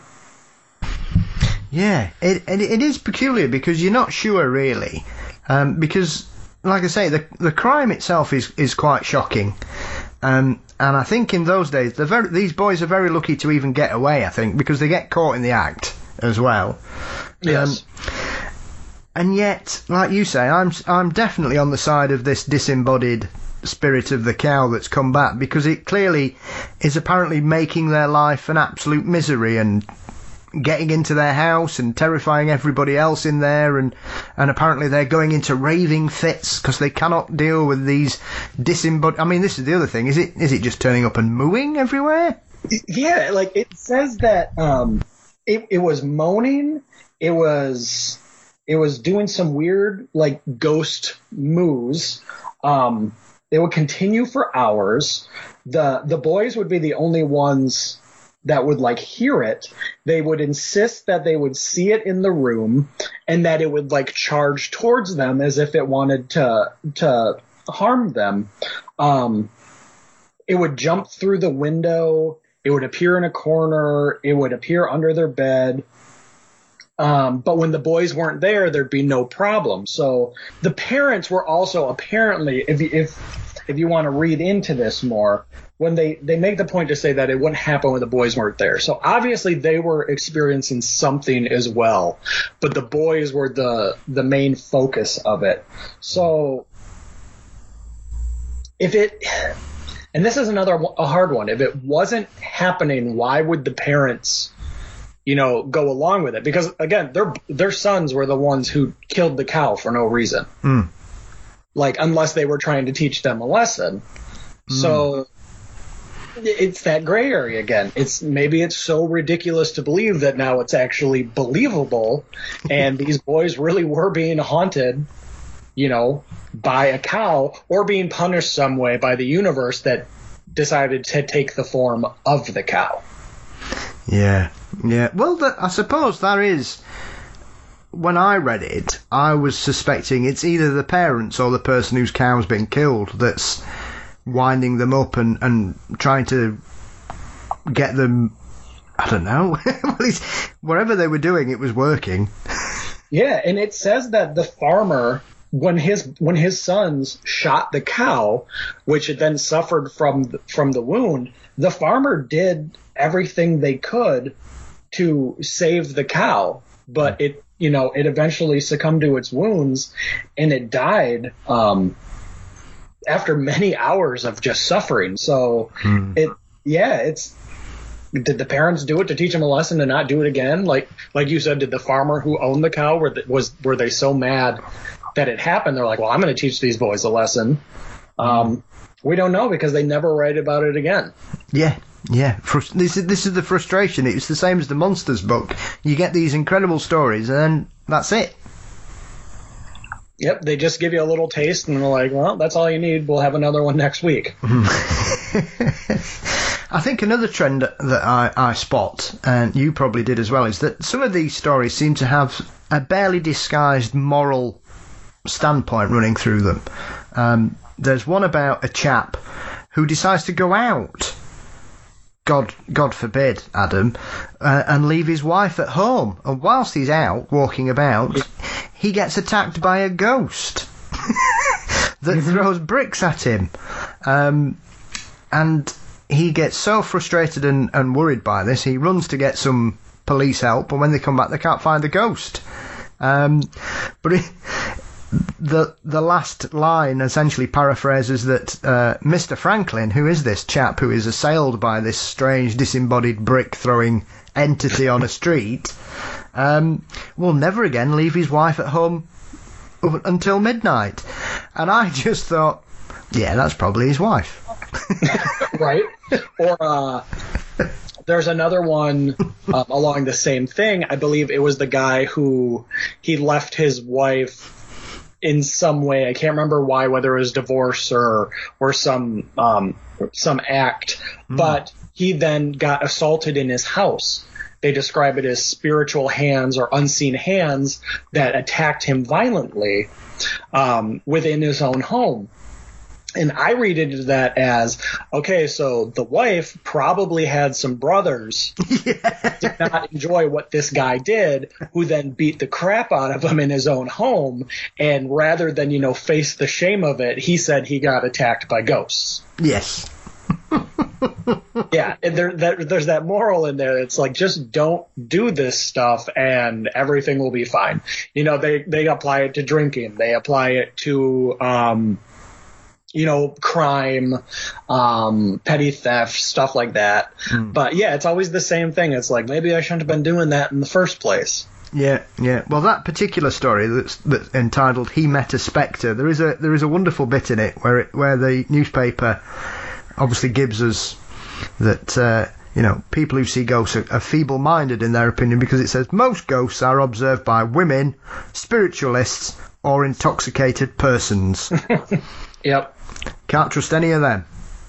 Yeah, it it, it is peculiar because you're not sure really, um, because like I say, the the crime itself is, is quite shocking, um, and I think in those days they're very, these boys are very lucky to even get away. I think because they get caught in the act as well. Yes. Um, And yet, like you say, I'm I'm definitely on the side of this disembodied spirit of the cow that's come back, because it clearly is apparently making their life an absolute misery and getting into their house and terrifying everybody else in there, and, and apparently they're going into raving fits because they cannot deal with these disembodied... I mean, this is the other thing. Is it is it just turning up and mooing everywhere? Yeah, like it says that um, it, it was moaning, it was... It was doing some weird, like, ghost moos. Um, they would continue for hours. The the boys would be the only ones that would, like, hear it. They would insist that they would see it in the room and that it would, like, charge towards them as if it wanted to to harm them. Um, it would jump through the window. It would appear in a corner. It would appear under their bed. Um, but when the boys weren't there, there'd be no problem. So the parents were also apparently, if you, if if you want to read into this more, when they, they make the point to say that it wouldn't happen when the boys weren't there. So obviously they were experiencing something as well, but the boys were the the main focus of it. So if it, and this is another a hard one, if it wasn't happening, why would the parents, you know, go along with it? Because again, their their sons were the ones who killed the cow for no reason. Mm. Like, unless they were trying to teach them a lesson. Mm. So it's that gray area again. It's maybe it's so ridiculous to believe that now it's actually believable, and these boys really were being haunted, you know, by a cow, or being punished some way by the universe that decided to take the form of the cow. Yeah. Yeah, well, the, I suppose there is. When I read it, I was suspecting it's either the parents or the person whose cow's been killed that's winding them up and, and trying to get them. I don't know. Well, it's, whatever they were doing, it was working. Yeah, and it says that the farmer, when his when his sons shot the cow, which had then suffered from the, from the wound, the farmer did everything they could to save the cow, but it, you know, it eventually succumbed to its wounds, and it died um, after many hours of just suffering. So hmm. it, yeah, it's. Did the parents do it to teach them a lesson to not do it again? Like, like you said, did the farmer who owned the cow, were the, was were they so mad that it happened? They're like, well, I'm going to teach these boys a lesson. Um, we don't know, because they never write about it again. Yeah. Yeah, this is this is the frustration. It's the same as the Monsters book. You get these incredible stories, and then that's it. Yep, they just give you a little taste, and they're like, well, that's all you need. We'll have another one next week. I think another trend that I, I spot, and you probably did as well, is that some of these stories seem to have a barely disguised moral standpoint running through them. Um, there's one about a chap who decides to go out, God, God forbid, Adam, uh, and leave his wife at home. And whilst he's out walking about, he gets attacked by a ghost that throws bricks at him. Um, and he gets so frustrated and, and worried by this, he runs to get some police help, and when they come back, they can't find the ghost. Um, but it, the the last line essentially paraphrases that uh, Mister Franklin, who is this chap who is assailed by this strange disembodied brick-throwing entity on a street, um, will never again leave his wife at home until midnight. And I just thought, yeah, that's probably his wife. Right? Or uh, there's another one um, along the same thing. I believe it was the guy who he left his wife in some way. I can't remember why, whether it was divorce or or some um, some act, mm. but he then got assaulted in his house. They describe it as spiritual hands or unseen hands that attacked him violently um, within his own home. And I read into that as, okay, so the wife probably had some brothers yeah. did not enjoy what this guy did, who then beat the crap out of him in his own home. And rather than, you know, face the shame of it, he said he got attacked by ghosts. Yes. Yeah, and there, that, there's that moral in there. It's like, just don't do this stuff and everything will be fine. You know, they, they apply it to drinking. They apply it to, um, you know, crime, um, petty theft, stuff like that. Mm. But yeah, it's always the same thing. It's like, maybe I shouldn't have been doing that in the first place. Yeah, yeah. Well, that particular story that's, that's entitled "He Met a Spectre," there is a there is a wonderful bit in it where it, where the newspaper obviously gives us that uh, you know, people who see ghosts are, are feeble-minded in their opinion, because it says most ghosts are observed by women, spiritualists, or intoxicated persons. Yep. Can't trust any of them.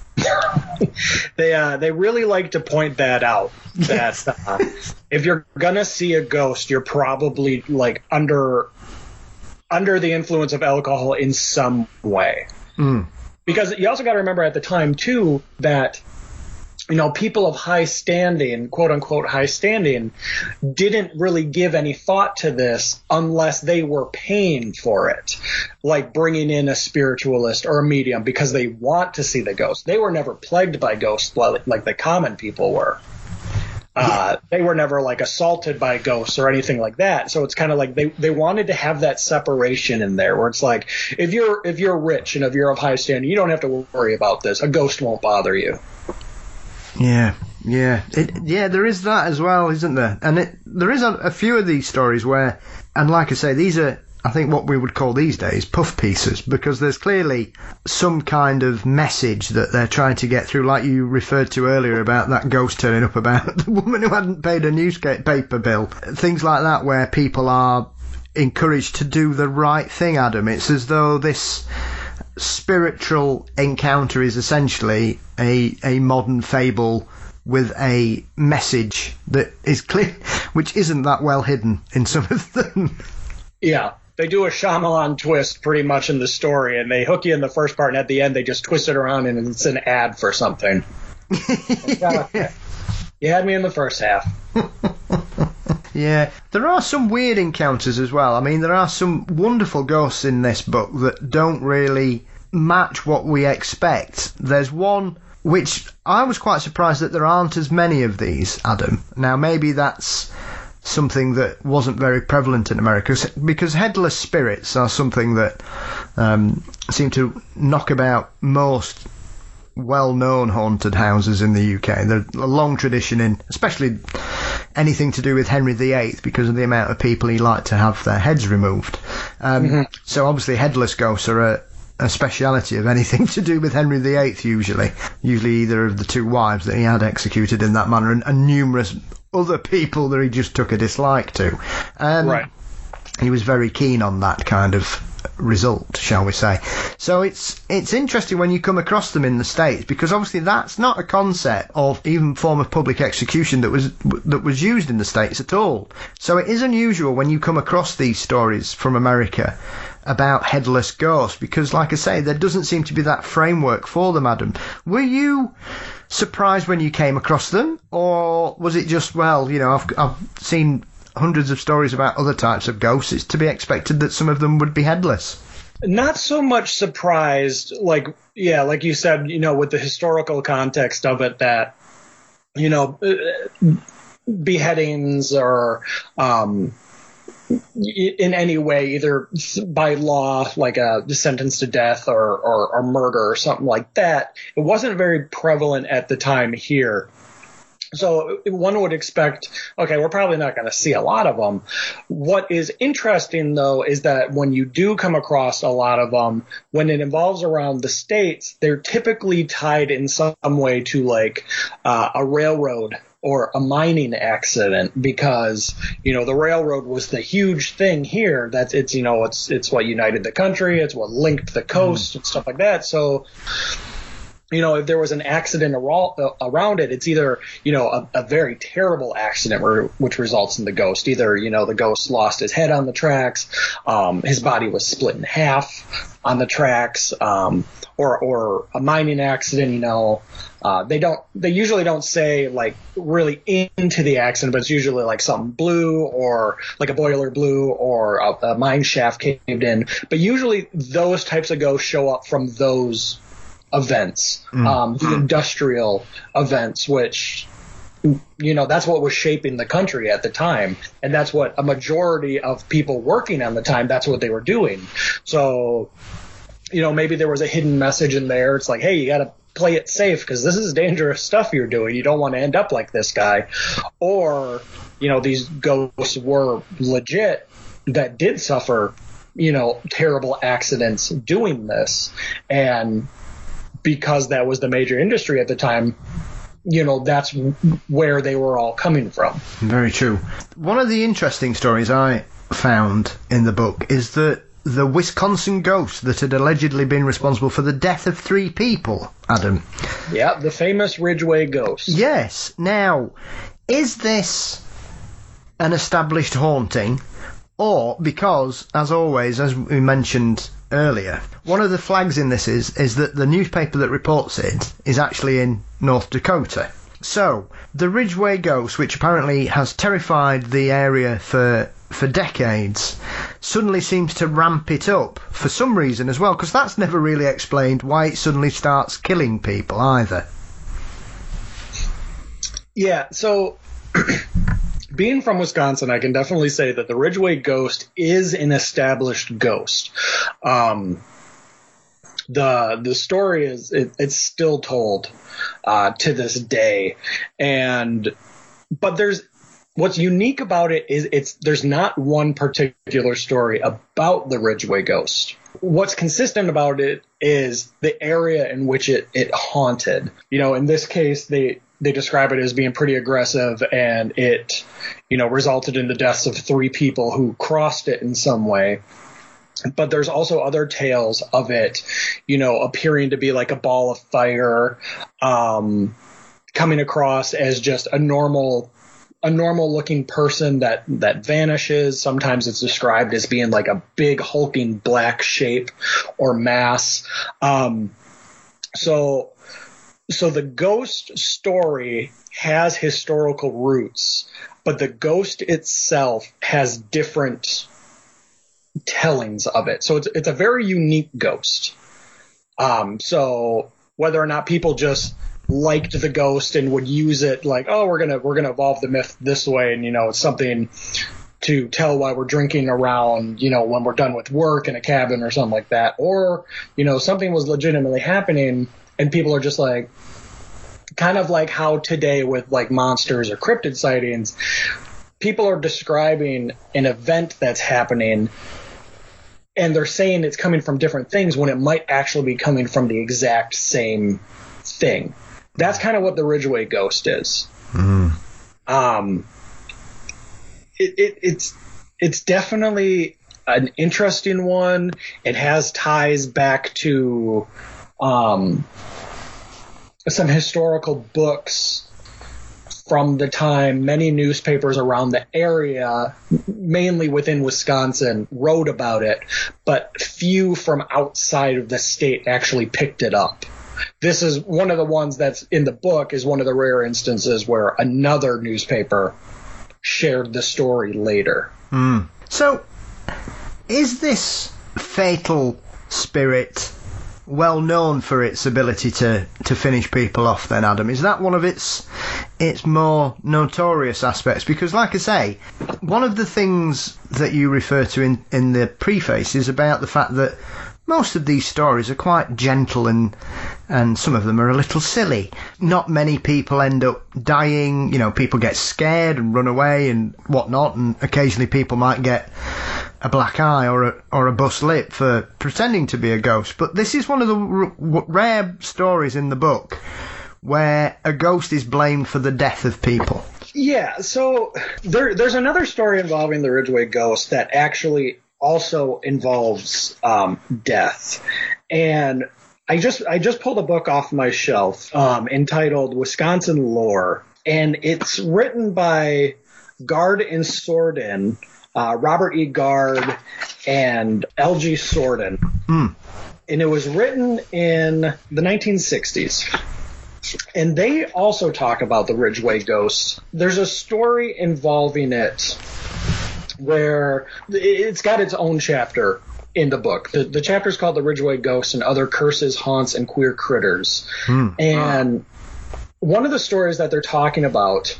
they uh, they really like to point that out. That uh, if you're gonna see a ghost, you're probably like under under the influence of alcohol in some way. Mm. Because you also got to remember at the time too that, you know, people of high standing, quote unquote high standing, didn't really give any thought to this unless they were paying for it, like bringing in a spiritualist or a medium because they want to see the ghost. They were never plagued by ghosts like the common people were. Uh, they were never like assaulted by ghosts or anything like that. So it's kind of like they, they wanted to have that separation in there where it's like, if you're if you're rich and if you're of high standing, you don't have to worry about this. A ghost won't bother you. Yeah, yeah, it, yeah. There is that as well, isn't there? And it, there is a, a few of these stories where, and like I say, these are, I think, what we would call these days puff pieces, because there's clearly some kind of message that they're trying to get through, like you referred to earlier about that ghost turning up about the woman who hadn't paid a newspaper bill. Things like that, where people are encouraged to do the right thing, Adam. It's as though this spiritual encounter is essentially a a modern fable with a message that is clear, which isn't that well hidden in some of them. Yeah, they do a Shyamalan twist pretty much in the story, and they hook you in the first part, and at the end they just twist it around and it's an ad for something. Yeah. You had me in the first half. Yeah, there are some weird encounters as well. I mean, there are some wonderful ghosts in this book that don't really match what we expect. There's one which I was quite surprised that there aren't as many of these, Adam. Now, maybe that's something that wasn't very prevalent in America, because headless spirits are something that um, seem to knock about most well-known haunted houses in the U K. There's a long tradition in, especially anything to do with Henry the Eighth, because of the amount of people he liked to have their heads removed. Um, mm-hmm. So obviously headless ghosts are a, a speciality of anything to do with Henry the Eighth, usually. Usually either of the two wives that he had executed in that manner, and, and numerous other people that he just took a dislike to. Um, right. he was very keen on that kind of result, shall we say. So it's it's interesting when you come across them in the States, because obviously that's not a concept of even form of public execution that was that was used in the States at all. So it is unusual when you come across these stories from America about headless ghosts, because like I say, there doesn't seem to be that framework for them, Adam. Were you surprised when you came across them, or was it just, well, you know, I've, I've seen hundreds of stories about other types of ghosts, it's to be expected that some of them would be headless? Not so much surprised, like, yeah, like you said, you know, with the historical context of it, that, you know, beheadings or um, in any way, either by law, like a sentence to death or, or, or murder or something like that, it wasn't very prevalent at the time here. So one would expect, okay, we're probably not going to see a lot of them. What is interesting, though, is that when you do come across a lot of them, when it involves around the States, they're typically tied in some way to like uh, a railroad or a mining accident, because, you know, the railroad was the huge thing here. That's it's, you know, it's it's what united the country. It's what linked the coast mm. and stuff like that. So, you know, if there was an accident around it, it's either, you know, a, a very terrible accident where, which results in the ghost. Either, you know, the ghost lost his head on the tracks, um, his body was split in half on the tracks, um, or, or a mining accident, you know. Uh, they don't, they usually don't say like really into the accident, but it's usually like something blew or like a boiler blew or a, a mine shaft caved in. But usually those types of ghosts show up from those events, mm. um, the industrial events, which, you know, that's what was shaping the country at the time. And that's what a majority of people working on the time, that's what they were doing. So, you know, maybe there was a hidden message in there. It's like, hey, you got to play it safe because this is dangerous stuff you're doing. You don't want to end up like this guy. Or, you know, these ghosts were legit that did suffer, you know, terrible accidents doing this. And because that was the major industry at the time, you know, that's where they were all coming from. Very true. One of the interesting stories I found in the book is that the Wisconsin ghost that had allegedly been responsible for the death of three people, Adam. Yeah, the famous Ridgway ghost. Yes. Now, is this an established haunting, or because, as always, as we mentioned earlier, one of the flags in this is is that the newspaper that reports it is actually in North Dakota. So, the Ridgway ghost, which apparently has terrified the area for for decades, suddenly seems to ramp it up for some reason as well, because that's never really explained why it suddenly starts killing people either. Yeah, so being from Wisconsin, I can definitely say that the Ridgway ghost is an established ghost. Um, the the story is it, it's still told uh, to this day, and but there's what's unique about it is it's there's not one particular story about the Ridgway ghost. What's consistent about it is the area in which it, it haunted. You know, in this case, they they describe it as being pretty aggressive, and it, you know, resulted in the deaths of three people who crossed it in some way. But there's also other tales of it, you know, appearing to be like a ball of fire, um, coming across as just a normal a normal looking person that, that vanishes. Sometimes it's described as being like a big hulking black shape or mass. Um, so, so the ghost story has historical roots, but the ghost itself has different tellings of it. So it's, it's a very unique ghost. Um, so whether or not people just liked the ghost and would use it like, oh, we're gonna we're gonna evolve the myth this way, and you know, it's something to tell while we're drinking around, you know, when we're done with work in a cabin or something like that, or you know, something was legitimately happening and people are just like, kind of like how today with like monsters or cryptid sightings, people are describing an event that's happening and they're saying it's coming from different things when it might actually be coming from the exact same thing. That's kind of what the Ridgway ghost is. Mm. Um, it, it, it's it's definitely an interesting one. It has ties back to um, some historical books from the time. Many newspapers around the area, mainly within Wisconsin, wrote about it, but few from outside of the state actually picked it up. This is one of the ones that's in the book, is one of the rare instances where another newspaper shared the story later. Mm. So, is this fatal spirit well known for its ability to, to finish people off then, Adam? Is that one of its its more notorious aspects? Because, like I say, one of the things that you refer to in, in the preface is about the fact that most of these stories are quite gentle and and some of them are a little silly. Not many people end up dying. You know, people get scared and run away and whatnot, and occasionally people might get a black eye or a, or a bust lip for pretending to be a ghost. But this is one of the r- rare stories in the book where a ghost is blamed for the death of people. Yeah, so there, there's another story involving the Ridgway Ghost that actually also involves um, death. And I just I just pulled a book off my shelf um, entitled Wisconsin Lore, and it's written by Gard and Sorden, uh, Robert E. Gard and L G Sorden. Mm. And it was written in the nineteen sixties. And they also talk about the Ridgway Ghost. There's a story involving it where it's got its own chapter in the book. The, the chapter is called The Ridgway Ghost and Other Curses, Haunts, and Queer Critters. Mm. And one of the stories that they're talking about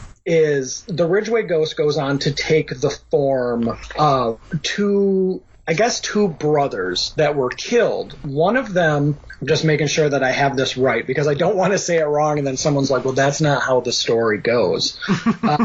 is the Ridgway Ghost goes on to take the form of two, I guess, two brothers that were killed. One of them, I'm just making sure that I have this right because I don't want to say it wrong and then someone's like, well, that's not how the story goes. uh,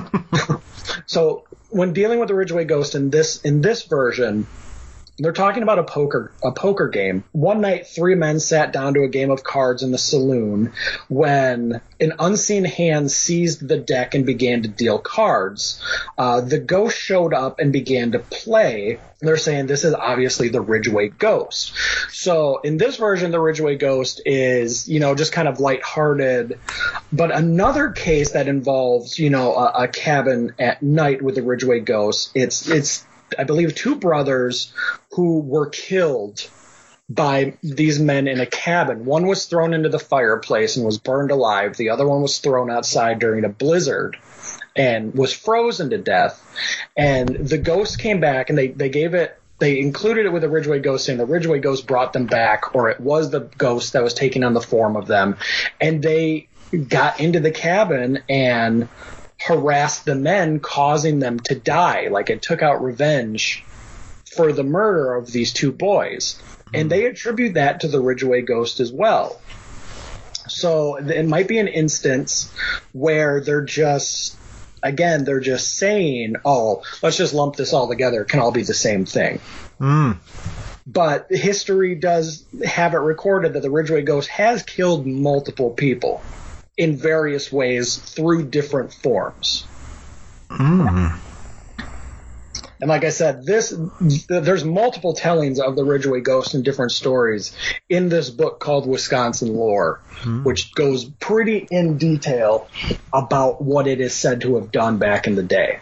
so when dealing with the Ridgway Ghost in this in this version, they're talking about a poker a poker game. One night, three men sat down to a game of cards in the saloon when an unseen hand seized the deck and began to deal cards. Uh, the ghost showed up and began to play. They're saying this is obviously the Ridgway Ghost. So in this version, the Ridgway Ghost is, you know, just kind of lighthearted. But another case that involves, you know, a, a cabin at night with the Ridgway Ghost, it's it's I believe two brothers who were killed by these men in a cabin. One was thrown into the fireplace and was burned alive. The other one was thrown outside during a blizzard and was frozen to death. And the ghost came back and they, they gave it, they included it with the Ridgway Ghost, saying the Ridgway Ghost brought them back, or it was the ghost that was taking on the form of them. And they got into the cabin and harassed the men, causing them to die. Like, it took out revenge for the murder of these two boys. And they attribute that to the Ridgway Ghost as well. So it might be an instance where they're just, again, they're just saying, oh, let's just lump this all together. It can all be the same thing. Mm. But history does have it recorded that the Ridgway Ghost has killed multiple people in various ways through different forms. Mm. And like I said, this there's multiple tellings of the Ridgway Ghost in different stories in this book called Wisconsin Lore, mm. which goes pretty in detail about what it is said to have done back in the day.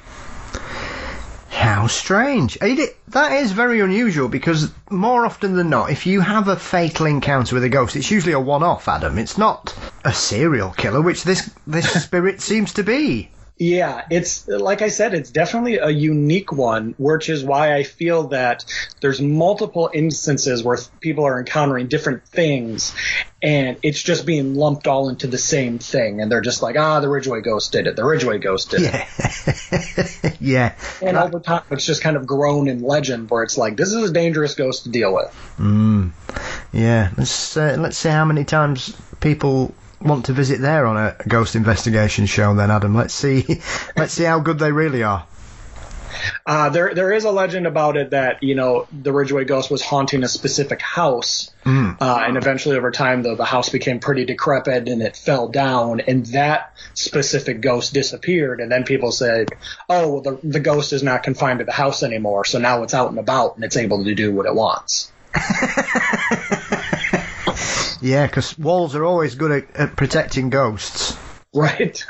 How strange. That is very unusual, because more often than not, if you have a fatal encounter with a ghost, it's usually a one-off, Adam. It's not a serial killer, which this this spirit seems to be. Yeah, it's like I said, it's definitely a unique one, which is why I feel that there's multiple instances where people are encountering different things, and it's just being lumped all into the same thing. And they're just like, ah, the Ridgway Ghost did it. The Ridgway Ghost did yeah. it. yeah. And over time, it's just kind of grown in legend where it's like, this is a dangerous ghost to deal with. Mm. Yeah. Let's, uh, let's see how many times people want to visit there on a ghost investigation show then, Adam. Let's see let's see how good they really are. Uh, there, there is a legend about it that, you know, the Ridgeway ghost was haunting a specific house. Mm. Uh, and eventually over time, though, the house became pretty decrepit and it fell down and that specific ghost disappeared. And then people said, oh, well, the, the ghost is not confined to the house anymore. So now it's out and about and it's able to do what it wants. Yeah, because walls are always good at, at protecting ghosts. Right.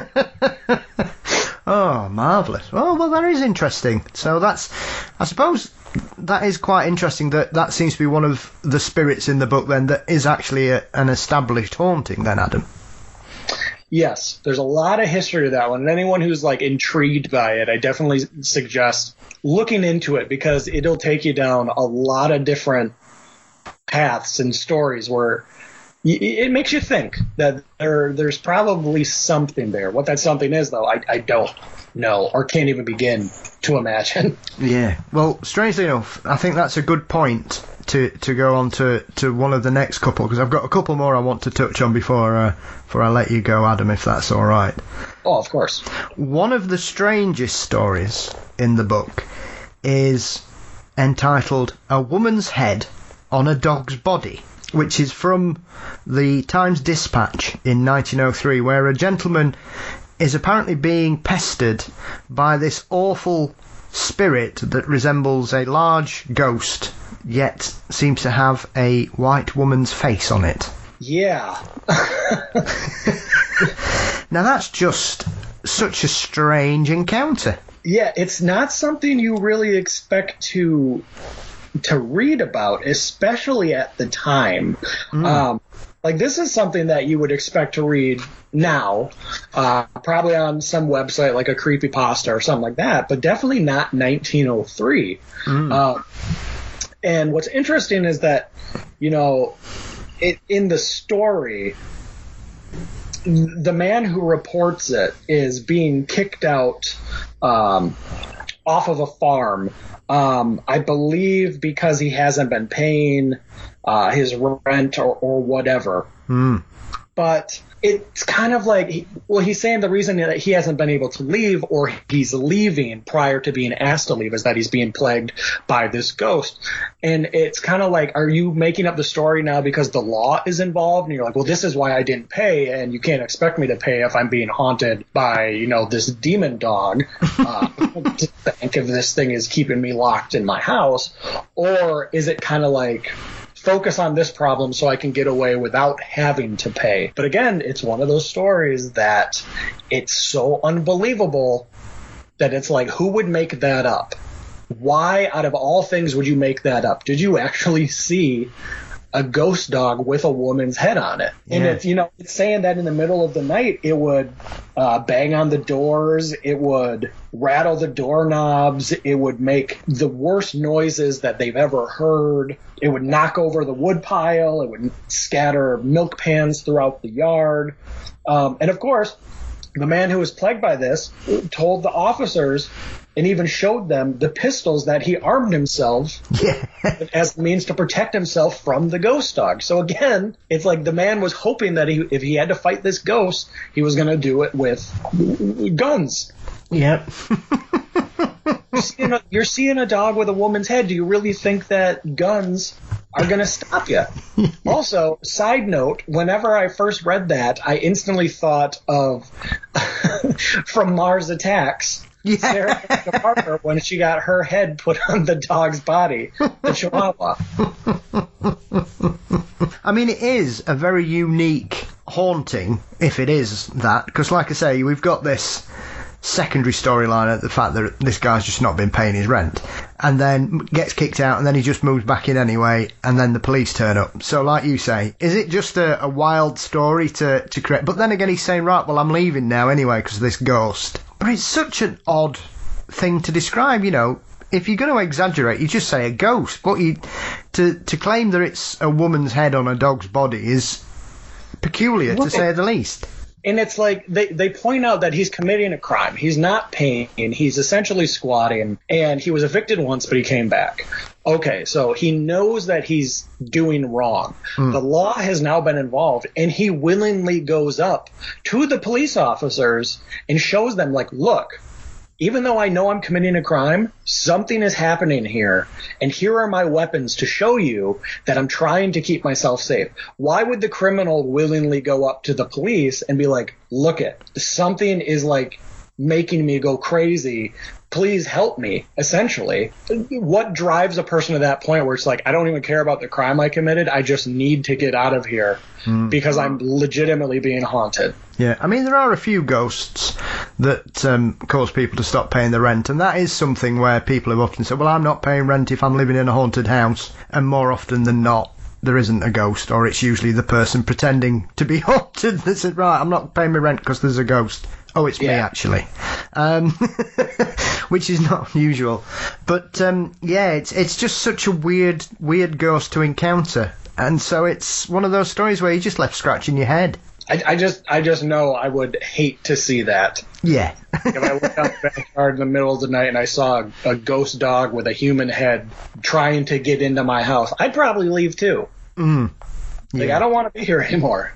Oh, marvellous. Oh, well, that is interesting. So that's, I suppose, that is quite interesting that that seems to be one of the spirits in the book, then, that is actually a, an established haunting, then, Adam. Yes, there's a lot of history to that one. And anyone who's, like, intrigued by it, I definitely suggest looking into it because it'll take you down a lot of different paths and stories where it makes you think that there there's probably something there. What that something is, though, I, I don't know or can't even begin to imagine. Yeah. Well, strangely enough, I think that's a good point to, to go on to, to one of the next couple, because I've got a couple more I want to touch on before, uh, before I let you go, Adam, if that's all right. Oh, of course. One of the strangest stories in the book is entitled A Woman's Head on a Dog's Body, which is from the Times Dispatch in nineteen oh three, where a gentleman is apparently being pestered by this awful spirit that resembles a large ghost, yet seems to have a white woman's face on it. Yeah. Now that's just such a strange encounter. Yeah, it's not something you really expect to to read about, especially at the time. Mm. Um, like, this is something that you would expect to read now, uh, probably on some website like a creepypasta or something like that, but definitely not nineteen oh three. Mm. Uh, and what's interesting is that, you know, it, in the story, the man who reports it is being kicked out um, off of a farm, um, I believe because he hasn't been paying uh, his rent or, or whatever. Mm. But it's kind of like, he, well, he's saying the reason that he hasn't been able to leave or he's leaving prior to being asked to leave is that he's being plagued by this ghost. And it's kind of like, are you making up the story now because the law is involved? And you're like, well, this is why I didn't pay, and you can't expect me to pay if I'm being haunted by, you know, this demon dog. Uh, to think if this thing is keeping me locked in my house. Or is it kind of like, focus on this problem so I can get away without having to pay? But again, it's one of those stories that it's so unbelievable that it's like, who would make that up? Why, out of all things, would you make that up? Did you actually see a ghost dog with a woman's head on it? Yeah. And it's, you know, it's saying that in the middle of the night it would uh, bang on the doors, it would rattle the doorknobs, it would make the worst noises that they've ever heard, it would knock over the wood pile, it would scatter milk pans throughout the yard. Um, and of course, the man who was plagued by this told the officers and even showed them the pistols that he armed himself yeah. as a means to protect himself from the ghost dog. So again, it's like the man was hoping that he, if he had to fight this ghost, he was going to do it with guns. Yep. you're, seeing a, you're seeing a dog with a woman's head. Do you really think that guns are going to stop you? Also, side note, whenever I first read that, I instantly thought of From Mars Attacks. Yeah. Sarah Jessica Parker when she got her head put on the dog's body, the Chihuahua. I mean, it is a very unique haunting, if it is that, because like I say, we've got this secondary storyline at the fact that this guy's just not been paying his rent, and then gets kicked out, and then he just moves back in anyway, and then the police turn up. So like you say, is it just a, a wild story to, to create? But then again, he's saying, right, well, I'm leaving now anyway because of this ghost. But it's such an odd thing to describe, you know. If you're going to exaggerate, you just say a ghost. But you, to to claim that it's a woman's head on a dog's body is peculiar, to say the least. And it's like they, they point out that he's committing a crime. He's not paying. He's essentially squatting. And he was evicted once, but he came back. Okay, so he knows that he's doing wrong. Mm. The law has now been involved, and he willingly goes up to the police officers and shows them, like, look, even though I know I'm committing a crime, something is happening here. And here are my weapons to show you that I'm trying to keep myself safe. Why would the criminal willingly go up to the police and be like, look it, something is like making me go crazy. Please help me, essentially. What drives a person to that point where it's like, I don't even care about the crime I committed. I just need to get out of here mm. because I'm legitimately being haunted. Yeah, I mean, there are a few ghosts that um, cause people to stop paying the rent, and that is something where people have often said, well, I'm not paying rent if I'm living in a haunted house, and more often than not, there isn't a ghost, or it's usually the person pretending to be haunted that said, right, I'm not paying my rent because there's a ghost. Oh, it's yeah. me, actually. Um, which is not unusual. But, um, yeah, it's it's just such a weird, weird ghost to encounter. And so it's one of those stories where you're just left scratching your head. I, I just I just know I would hate to see that. Yeah. If I looked out the backyard in the middle of the night and I saw a, a ghost dog with a human head trying to get into my house, I'd probably leave too. Mm. Like, Yeah. I don't want to be here anymore.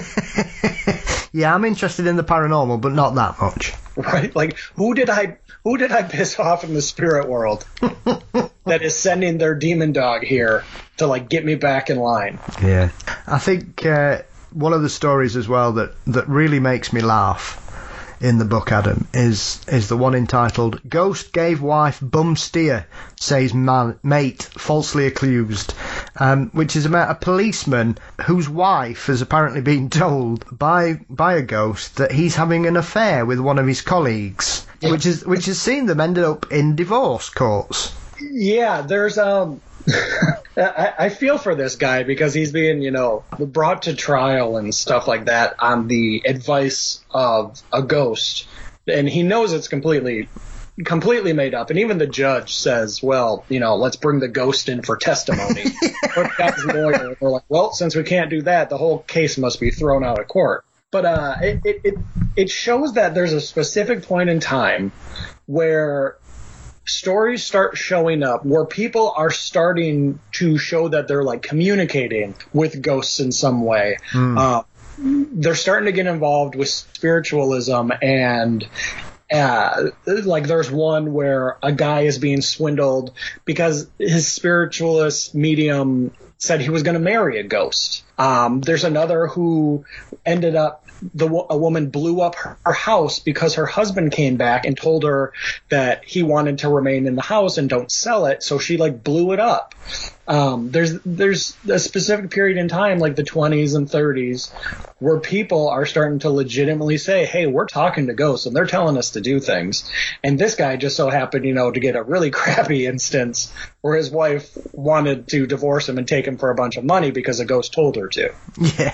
Yeah, I'm interested in the paranormal, but not that much. Right? Like, who did I who did I piss off in the spirit world that is sending their demon dog here to, like, get me back in line? Yeah. I think uh, one of the stories as well that, that really makes me laugh in the book, Adam, is is the one entitled Ghost Gave Wife Bum Steer, Says man, Mate Falsely Accused, um, which is about a policeman whose wife has apparently been told by by a ghost that he's having an affair with one of his colleagues, which is which has seen them ended up in divorce courts. Yeah, there's um I, I feel for this guy because he's being, you know, brought to trial and stuff like that on the advice of a ghost, and he knows it's completely completely made up. And even the judge says, well, you know, let's bring the ghost in for testimony. But the guy's lawyer, they're like, well, since we can't do that, the whole case must be thrown out of court. But uh, it, it, it, it shows that there's a specific point in time where stories start showing up where people are starting to show that they're, like, communicating with ghosts in some way. Mm. Uh, they're starting to get involved with spiritualism, and uh, like there's one where a guy is being swindled because his spiritualist medium said he was going to marry a ghost. Um, there's another who ended up, the a woman blew up her, her house because her husband came back and told her that he wanted to remain in the house and don't sell it, so she, like, blew it up. Um, there's there's a specific period in time, like the twenties and thirties, where people are starting to legitimately say, hey, we're talking to ghosts and they're telling us to do things. And this guy just so happened, you know, to get a really crappy instance where his wife wanted to divorce him and take him for a bunch of money because a ghost told her to. Yeah.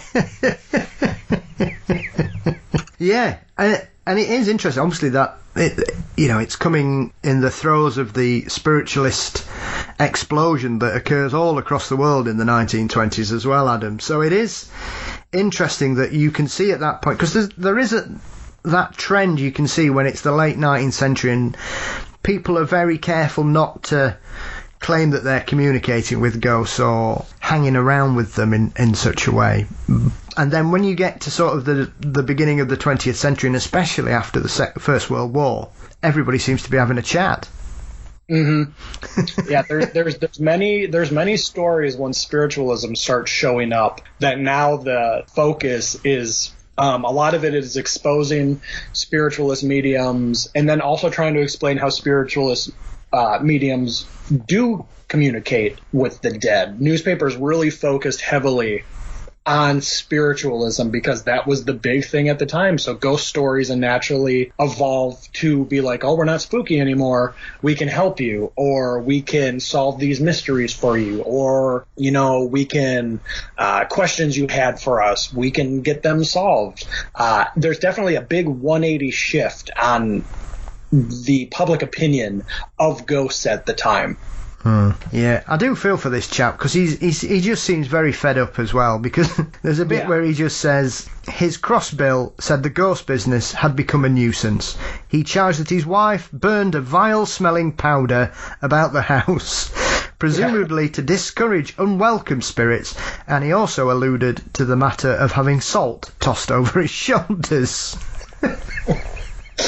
Yeah, and, and it is interesting, obviously, that, it, you know, it's coming in the throes of the spiritualist explosion that occurs all across the world in the nineteen twenties as well, Adam. So it is interesting that you can see at that point, because there is a, that trend you can see when it's the late nineteenth century and people are very careful not to claim that they're communicating with ghosts or hanging around with them in, in such a way. And then when you get to sort of the the beginning of the twentieth century, and especially after the Sec- First World War, everybody seems to be having a chat. Mm-hmm. Yeah, there's there's there's many there's many stories when spiritualism starts showing up that now the focus is um, a lot of it is exposing spiritualist mediums, and then also trying to explain how spiritualist uh, mediums do communicate with the dead. Newspapers really focused heavily on spiritualism because that was the big thing at the time. So ghost stories and naturally evolved to be like, oh, we're not spooky anymore. We can help you, or we can solve these mysteries for you, or, you know, we can, uh, questions you had for us, we can get them solved. Uh, there's definitely a big one eighty shift on the public opinion of ghosts at the time. Hmm. Yeah, I do feel for this chap because he's, he's he just seems very fed up as well, because there's a bit yeah. where he just says his crossbill said the ghost business had become a nuisance. He charged that his wife burned a vile-smelling powder about the house, presumably yeah. to discourage unwelcome spirits, and he also alluded to the matter of having salt tossed over his shoulders.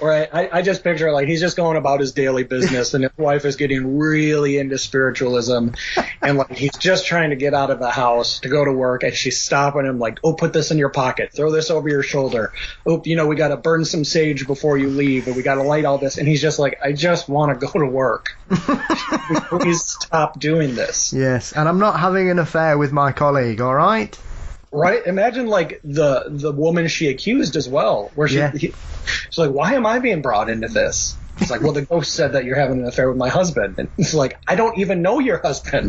Right. I, I just picture like he's just going about his daily business, and his wife is getting really into spiritualism, and like he's just trying to get out of the house to go to work, and she's stopping him like, "Oh, put this in your pocket. Throw this over your shoulder. Oh, you know, we got to burn some sage before you leave, and we got to light all this." And he's just like, "I just want to go to work. Please stop doing this." Yes, and I'm not having an affair with my colleague. All right. Right? Imagine like the the woman she accused as well, where she Yeah. he, she's like, "Why am I being brought into this?" It's like, "Well, the ghost said that you're having an affair with my husband," and it's like, "I don't even know your husband."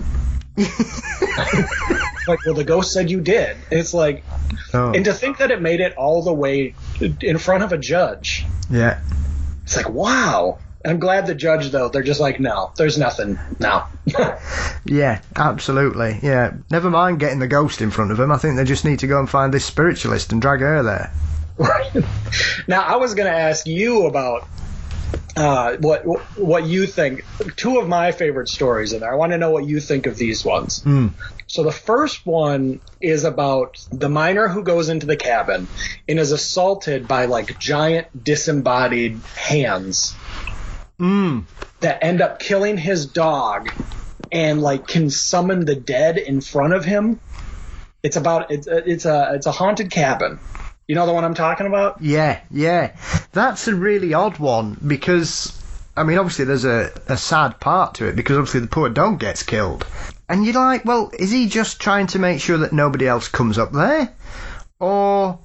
Like, "Well, the ghost said you did." It's like, Oh. and to think that it made it all the way in front of a judge, Yeah. it's like, wow. I'm glad the judge though, they're just like, no, there's nothing, no. Yeah, absolutely. Yeah. Never mind getting the ghost in front of them. I think they just need to go and find this spiritualist and drag her there. Right. Now, I was going to ask you about uh, what what you think. Two of my favorite stories in there. I want to know what you think of these ones. Mm. So the first one is about the miner who goes into the cabin and is assaulted by like giant disembodied hands Mm. that end up killing his dog and like can summon the dead in front of him. It's about it's a, it's a it's a haunted cabin. You know the one I'm talking about? Yeah, yeah. That's a really odd one because, I mean, obviously there's a, a sad part to it because obviously the poor dog gets killed. And you're like, well, is he just trying to make sure that nobody else comes up there? Or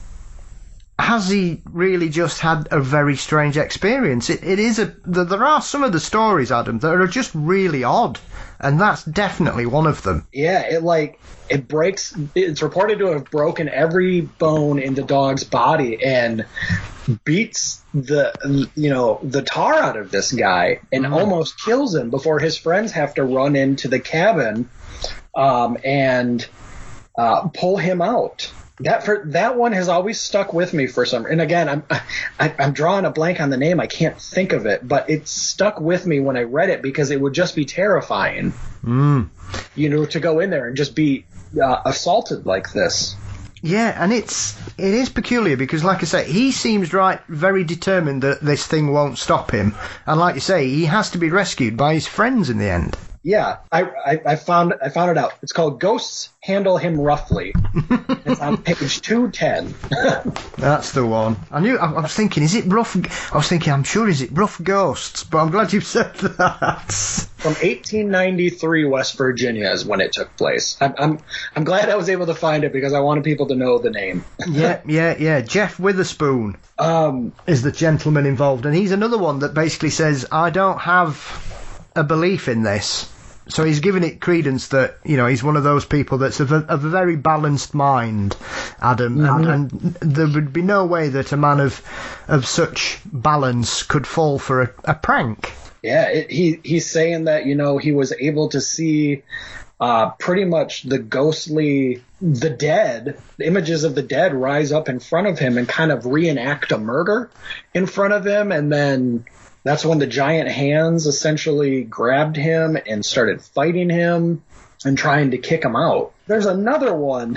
has he really just had a very strange experience? It, it is a. There are some of the stories, Adam, that are just really odd, and that's definitely one of them. Yeah, it like it breaks. It's reported to have broken every bone in the dog's body and beats the you know the tar out of this guy and Mm. almost kills him before his friends have to run into the cabin um, and uh, pull him out. That for that one has always stuck with me for some. And again, I'm I, I'm drawing a blank on the name. I can't think of it, but it stuck with me when I read it because it would just be terrifying. Mm. You know, to go in there and just be uh, assaulted like this. Yeah, and it's it is peculiar because, like I say, he seems right very determined that this thing won't stop him, and like you say, he has to be rescued by his friends in the end. Yeah, I, I, I found I found it out. It's called Ghosts Handle Him Roughly. It's on page two ten. That's the one. I knew. I, I was thinking, is it rough? I was thinking, I'm sure, is it Rough Ghosts? But I'm glad you said that. From eighteen ninety-three, West Virginia is when it took place. I'm, I'm I'm glad I was able to find it because I wanted people to know the name. yeah, yeah, yeah. Jeff Witherspoon Um, is the gentleman involved, and he's another one that basically says, I don't have a belief in this. So he's giving it credence that, you know, he's one of those people that's of a, of a very balanced mind, Adam, Mm-hmm. and, and there would be no way that a man of of such balance could fall for a, a prank. yeah, it, he he's saying that, you know, he was able to see uh, pretty much the ghostly, the dead, the images of the dead rise up in front of him and kind of reenact a murder in front of him, and then that's when the giant hands essentially grabbed him and started fighting him and trying to kick him out. There's another one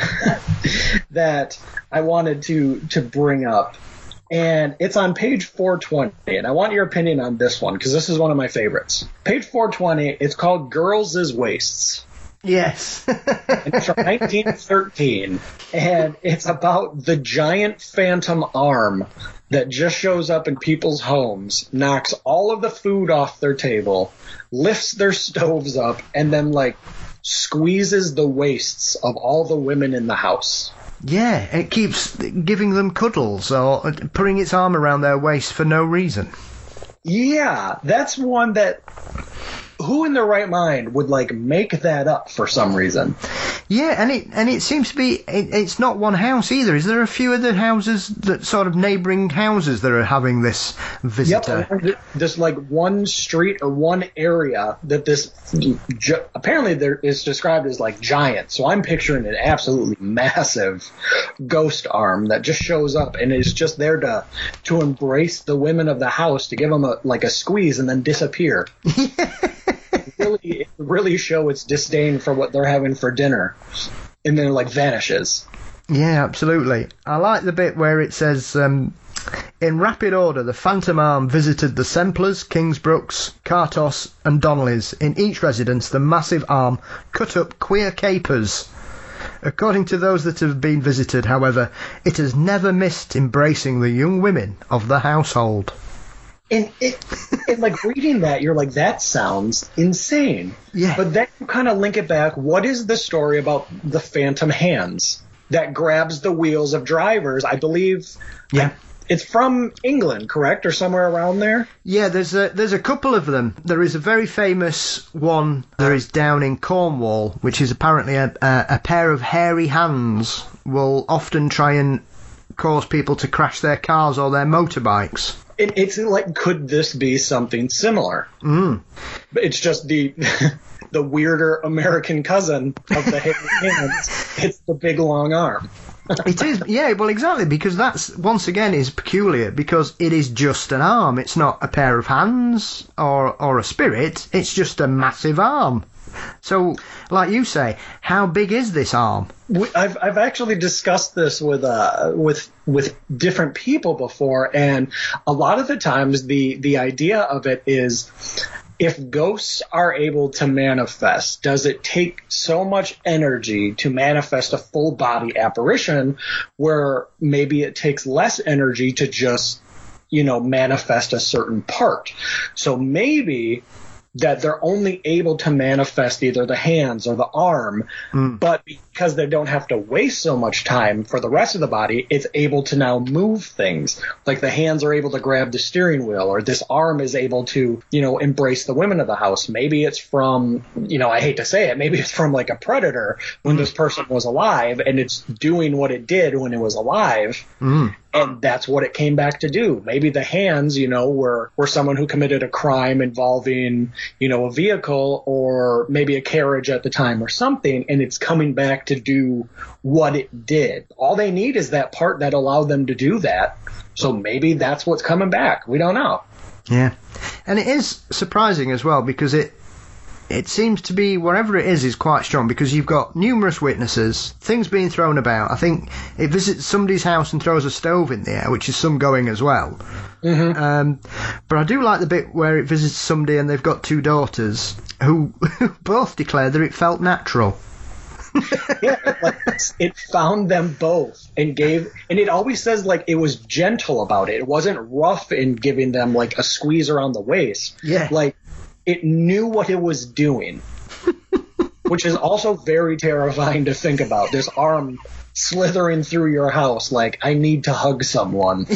that I wanted to to bring up, and it's on page four twenty, and I want your opinion on this one because this is one of my favorites. Page four twenty, it's called Girls as Wastes. Yes. And it's from nineteen thirteen, and it's about the giant phantom arm that just shows up in people's homes, knocks all of the food off their table, lifts their stoves up, and then, like, squeezes the waists of all the women in the house. Yeah, it keeps giving them cuddles or putting its arm around their waist for no reason. Yeah, that's one that... Who in their right mind would, like, make that up for some reason? Yeah, and it and it seems to be, it, it's not one house either. Is there a few other houses, that sort of neighbouring houses that are having this visitor? Yep, this like one street or one area that this, gi- apparently there is described as like giant. So I'm picturing an absolutely massive ghost arm that just shows up and is just there to to embrace the women of the house, to give them a like a squeeze and then disappear. really, really show its disdain for what they're having for dinner, and then like vanishes. Yeah, absolutely. I like the bit where it says, um, In rapid order, the Phantom Arm visited the Semplers, Kingsbrooks, Cartos and Donnellys. In each residence, the massive arm cut up queer capers. According to those that have been visited, however, it has never missed embracing the young women of the household. And it, and like reading that, you're like, that sounds insane. Yeah. But then you kind of link it back. What is the story about the phantom hands that grabs the wheels of drivers? I believe. Yeah. It's from England, correct, or somewhere around there? Yeah, there's a there's a couple of them. There is a very famous one. There is down in Cornwall, which is apparently a a, a pair of hairy hands will often try and cause people to crash their cars or their motorbikes. It, it's like, could this be something similar? Mm. But it's just the the weirder American cousin of the hairy hands. It's the big long arm. It is, yeah, well, exactly, because that's, once again, is peculiar, because it is just an arm. It's not a pair of hands or or a spirit. It's just a massive arm. So, like you say, how big is this arm? I've I've actually discussed this with uh with with different people before, and a lot of the times the the idea of it is, if ghosts are able to manifest, does it take so much energy to manifest a full body apparition where maybe it takes less energy to just, you know, manifest a certain part? So maybe that they're only able to manifest either the hands or the arm, mm. but because they don't have to waste so much time for the rest of the body, it's able to now move things. Like the hands are able to grab the steering wheel, or this arm is able to, you know, embrace the women of the house. Maybe it's from, you know, I hate to say it, maybe it's from like a predator when mm. this person was alive, and it's doing what it did when it was alive. Mm. And that's what it came back to do. Maybe the hands, you know, were, were someone who committed a crime involving, you know, a vehicle or maybe a carriage at the time or something, and it's coming back to do what it did. All they need is that part that allowed them to do that. So maybe that's what's coming back. We don't know. Yeah. And it is surprising as well, because it It seems to be, wherever it is, is quite strong, because you've got numerous witnesses, things being thrown about. I think it visits somebody's house and throws a stove in the air, which is some going as well. Mm-hmm. Um, but I do like the bit where it visits somebody and they've got two daughters who, who both declare that it felt natural. Yeah, it, like, it found them both and gave, and it always says like it was gentle about it. It wasn't rough in giving them like a squeeze around the waist. Yeah. Like, it knew what it was doing, which is also very terrifying to think about. This arm slithering through your house like, I need to hug someone.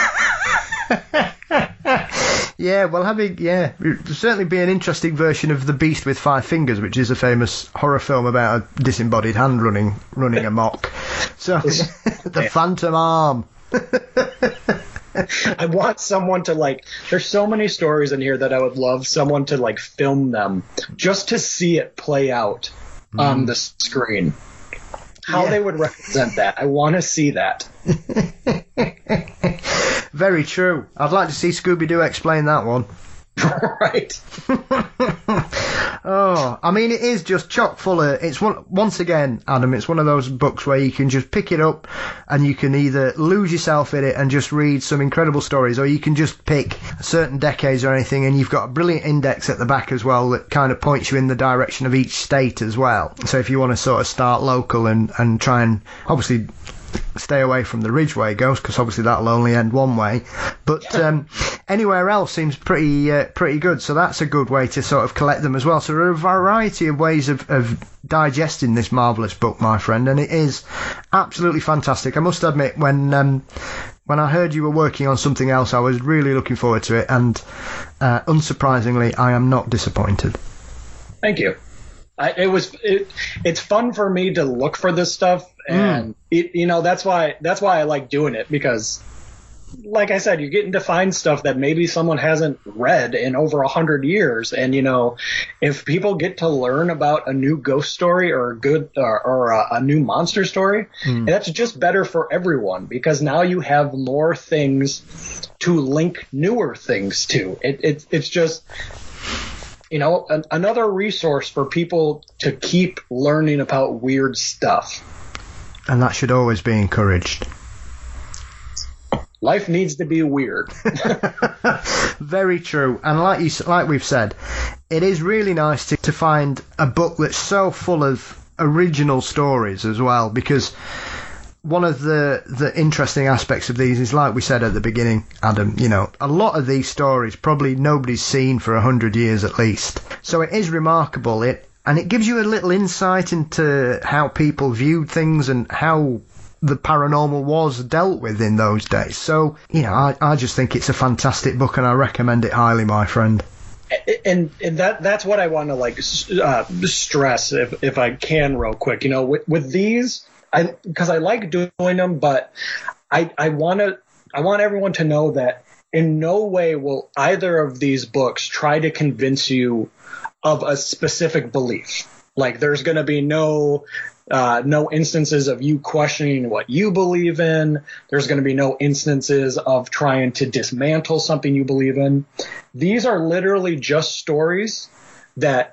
Yeah, well, having, yeah, it'd certainly be an interesting version of The Beast with Five Fingers, which is a famous horror film about a disembodied hand running running amok. So, the Phantom Arm. I want someone to, like, there's so many stories in here that I would love someone to, like, film them just to see it play out mm. on the screen. How yeah. they would represent that. I want to see that. Very true. I'd like to see Scooby-Doo explain that one. Right. Oh, I mean, it is just chock full of, it's one, once again, Adam, it's one of those books where you can just pick it up and you can either lose yourself in it and just read some incredible stories, or you can just pick certain decades or anything, and you've got a brilliant index at the back as well that kind of points you in the direction of each state as well. So if you want to sort of start local and, and try and obviously stay away from the Ridgeway ghost, because obviously that'll only end one way, but um, anywhere else seems pretty uh, pretty good, so that's a good way to sort of collect them as well. So there are a variety of ways of, of digesting this marvellous book, my friend, and it is absolutely fantastic. I must admit, when um, when I heard you were working on something else, I was really looking forward to it, and uh, unsurprisingly, I am not disappointed. Thank you. I, it was it, it's fun for me to look for this stuff, and mm. it, you know, that's why that's why I like doing it, because like I said, you're getting to find stuff that maybe someone hasn't read in over a hundred years, and you know, if people get to learn about a new ghost story or a good or, or a, a new monster story, mm. that's just better for everyone, because now you have more things to link newer things to. It, it it's just. You know, an, another resource for people to keep learning about weird stuff. And that should always be encouraged. life needs to be weird. Very true. And like you, like we've said, it is really nice to, to find a book that's so full of original stories as well, because one of the the interesting aspects of these is, like we said at the beginning, Adam, you know, a lot of these stories probably nobody's seen for a hundred years at least. So it is remarkable. It and it gives you a little insight into how people viewed things and how the paranormal was dealt with in those days. So, you know, I, I just think it's a fantastic book, and I recommend it highly, my friend. And, and that that's what I want to like uh, stress, if if I can, real quick. You know, with, with these, I because I like doing them, but I I want to I want everyone to know that in no way will either of these books try to convince you of a specific belief. Like, there's going to be no uh, no instances of you questioning what you believe in. There's going to be no instances of trying to dismantle something you believe in. These are literally just stories that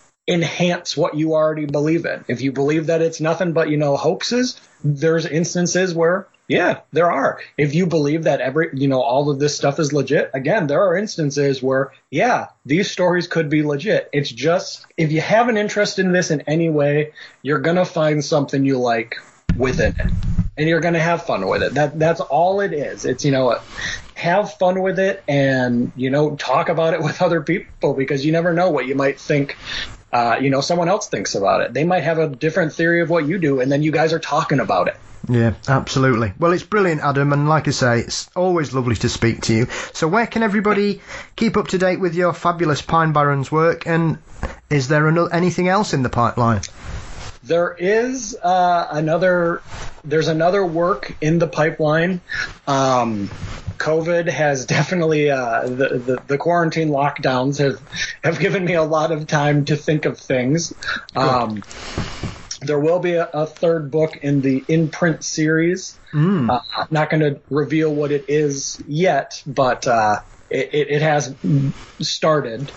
enhance what you already believe in. If you believe that it's nothing but, you know, hoaxes, there's instances where, yeah, there are. If you believe that every, you know, all of this stuff is legit, again, there are instances where, yeah, these stories could be legit. It's just, if you have an interest in this in any way, you're going to find something you like within it, and you're going to have fun with it. That That's all it is. It's, you know, have fun with it, and, you know, talk about it with other people, because you never know what you might think. Uh, you know, someone else thinks about it. They might have a different theory of what you do, and then you guys are talking about it. Yeah, absolutely. Well, it's brilliant, Adam, and like I say, it's always lovely to speak to you. So where can everybody keep up to date with your fabulous Pine Barrens work, and is there another, anything else in the pipeline? There is uh, another, there's another work in the pipeline. Um, COVID has definitely, uh, the, the, the quarantine lockdowns have, have given me a lot of time to think of things. Um, there will be a, a third book in the in-print series. Mm. Uh, I'm not going to reveal what it is yet, but uh, it, it, it has started.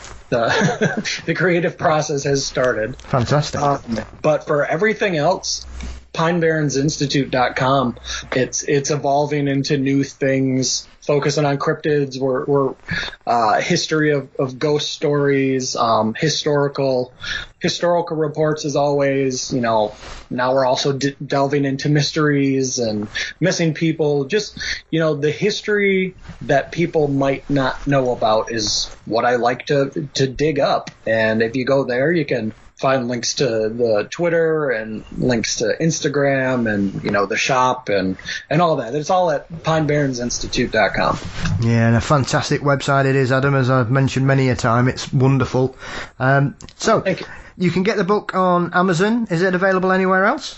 The, the creative process has started. Fantastic. Um, but for everything else, Pine Barrens Institute dot com, it's it's evolving into new things, focusing on cryptids. We're, we're uh, history of, of ghost stories, um, historical historical reports as always. You know, now we're also d- delving into mysteries and missing people. Just, you know, the history that people might not know about is what I like to to dig up. And if you go there, you can find links to the Twitter and links to Instagram and, you know, the shop and, and all that. It's all at Pine Barrens Institute dot com. Yeah, and a fantastic website it is, Adam, as I've mentioned many a time. It's wonderful. Um, so, Thank you. You can get the book on Amazon. Is it available anywhere else?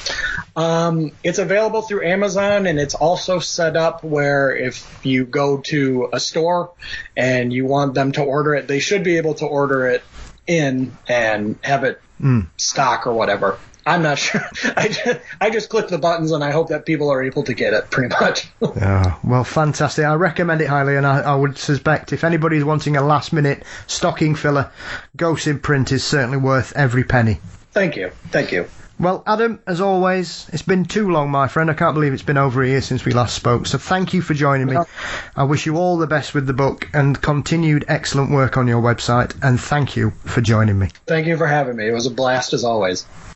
Um, it's available through Amazon, and it's also set up where if you go to a store and you want them to order it, they should be able to order it in and have it mm. stock or whatever. I'm not sure. I just, I just click the buttons and I hope that people are able to get it, pretty much. Oh, well, fantastic. I recommend it highly, and I, I would suspect if anybody's wanting a last-minute stocking filler, Ghost in Print is certainly worth every penny. Thank you. Thank you. Well, Adam, as always, it's been too long, my friend. I can't believe it's been over a year since we last spoke. So thank you for joining me. I wish you all the best with the book and continued excellent work on your website. And thank you for joining me. Thank you for having me. It was a blast as always.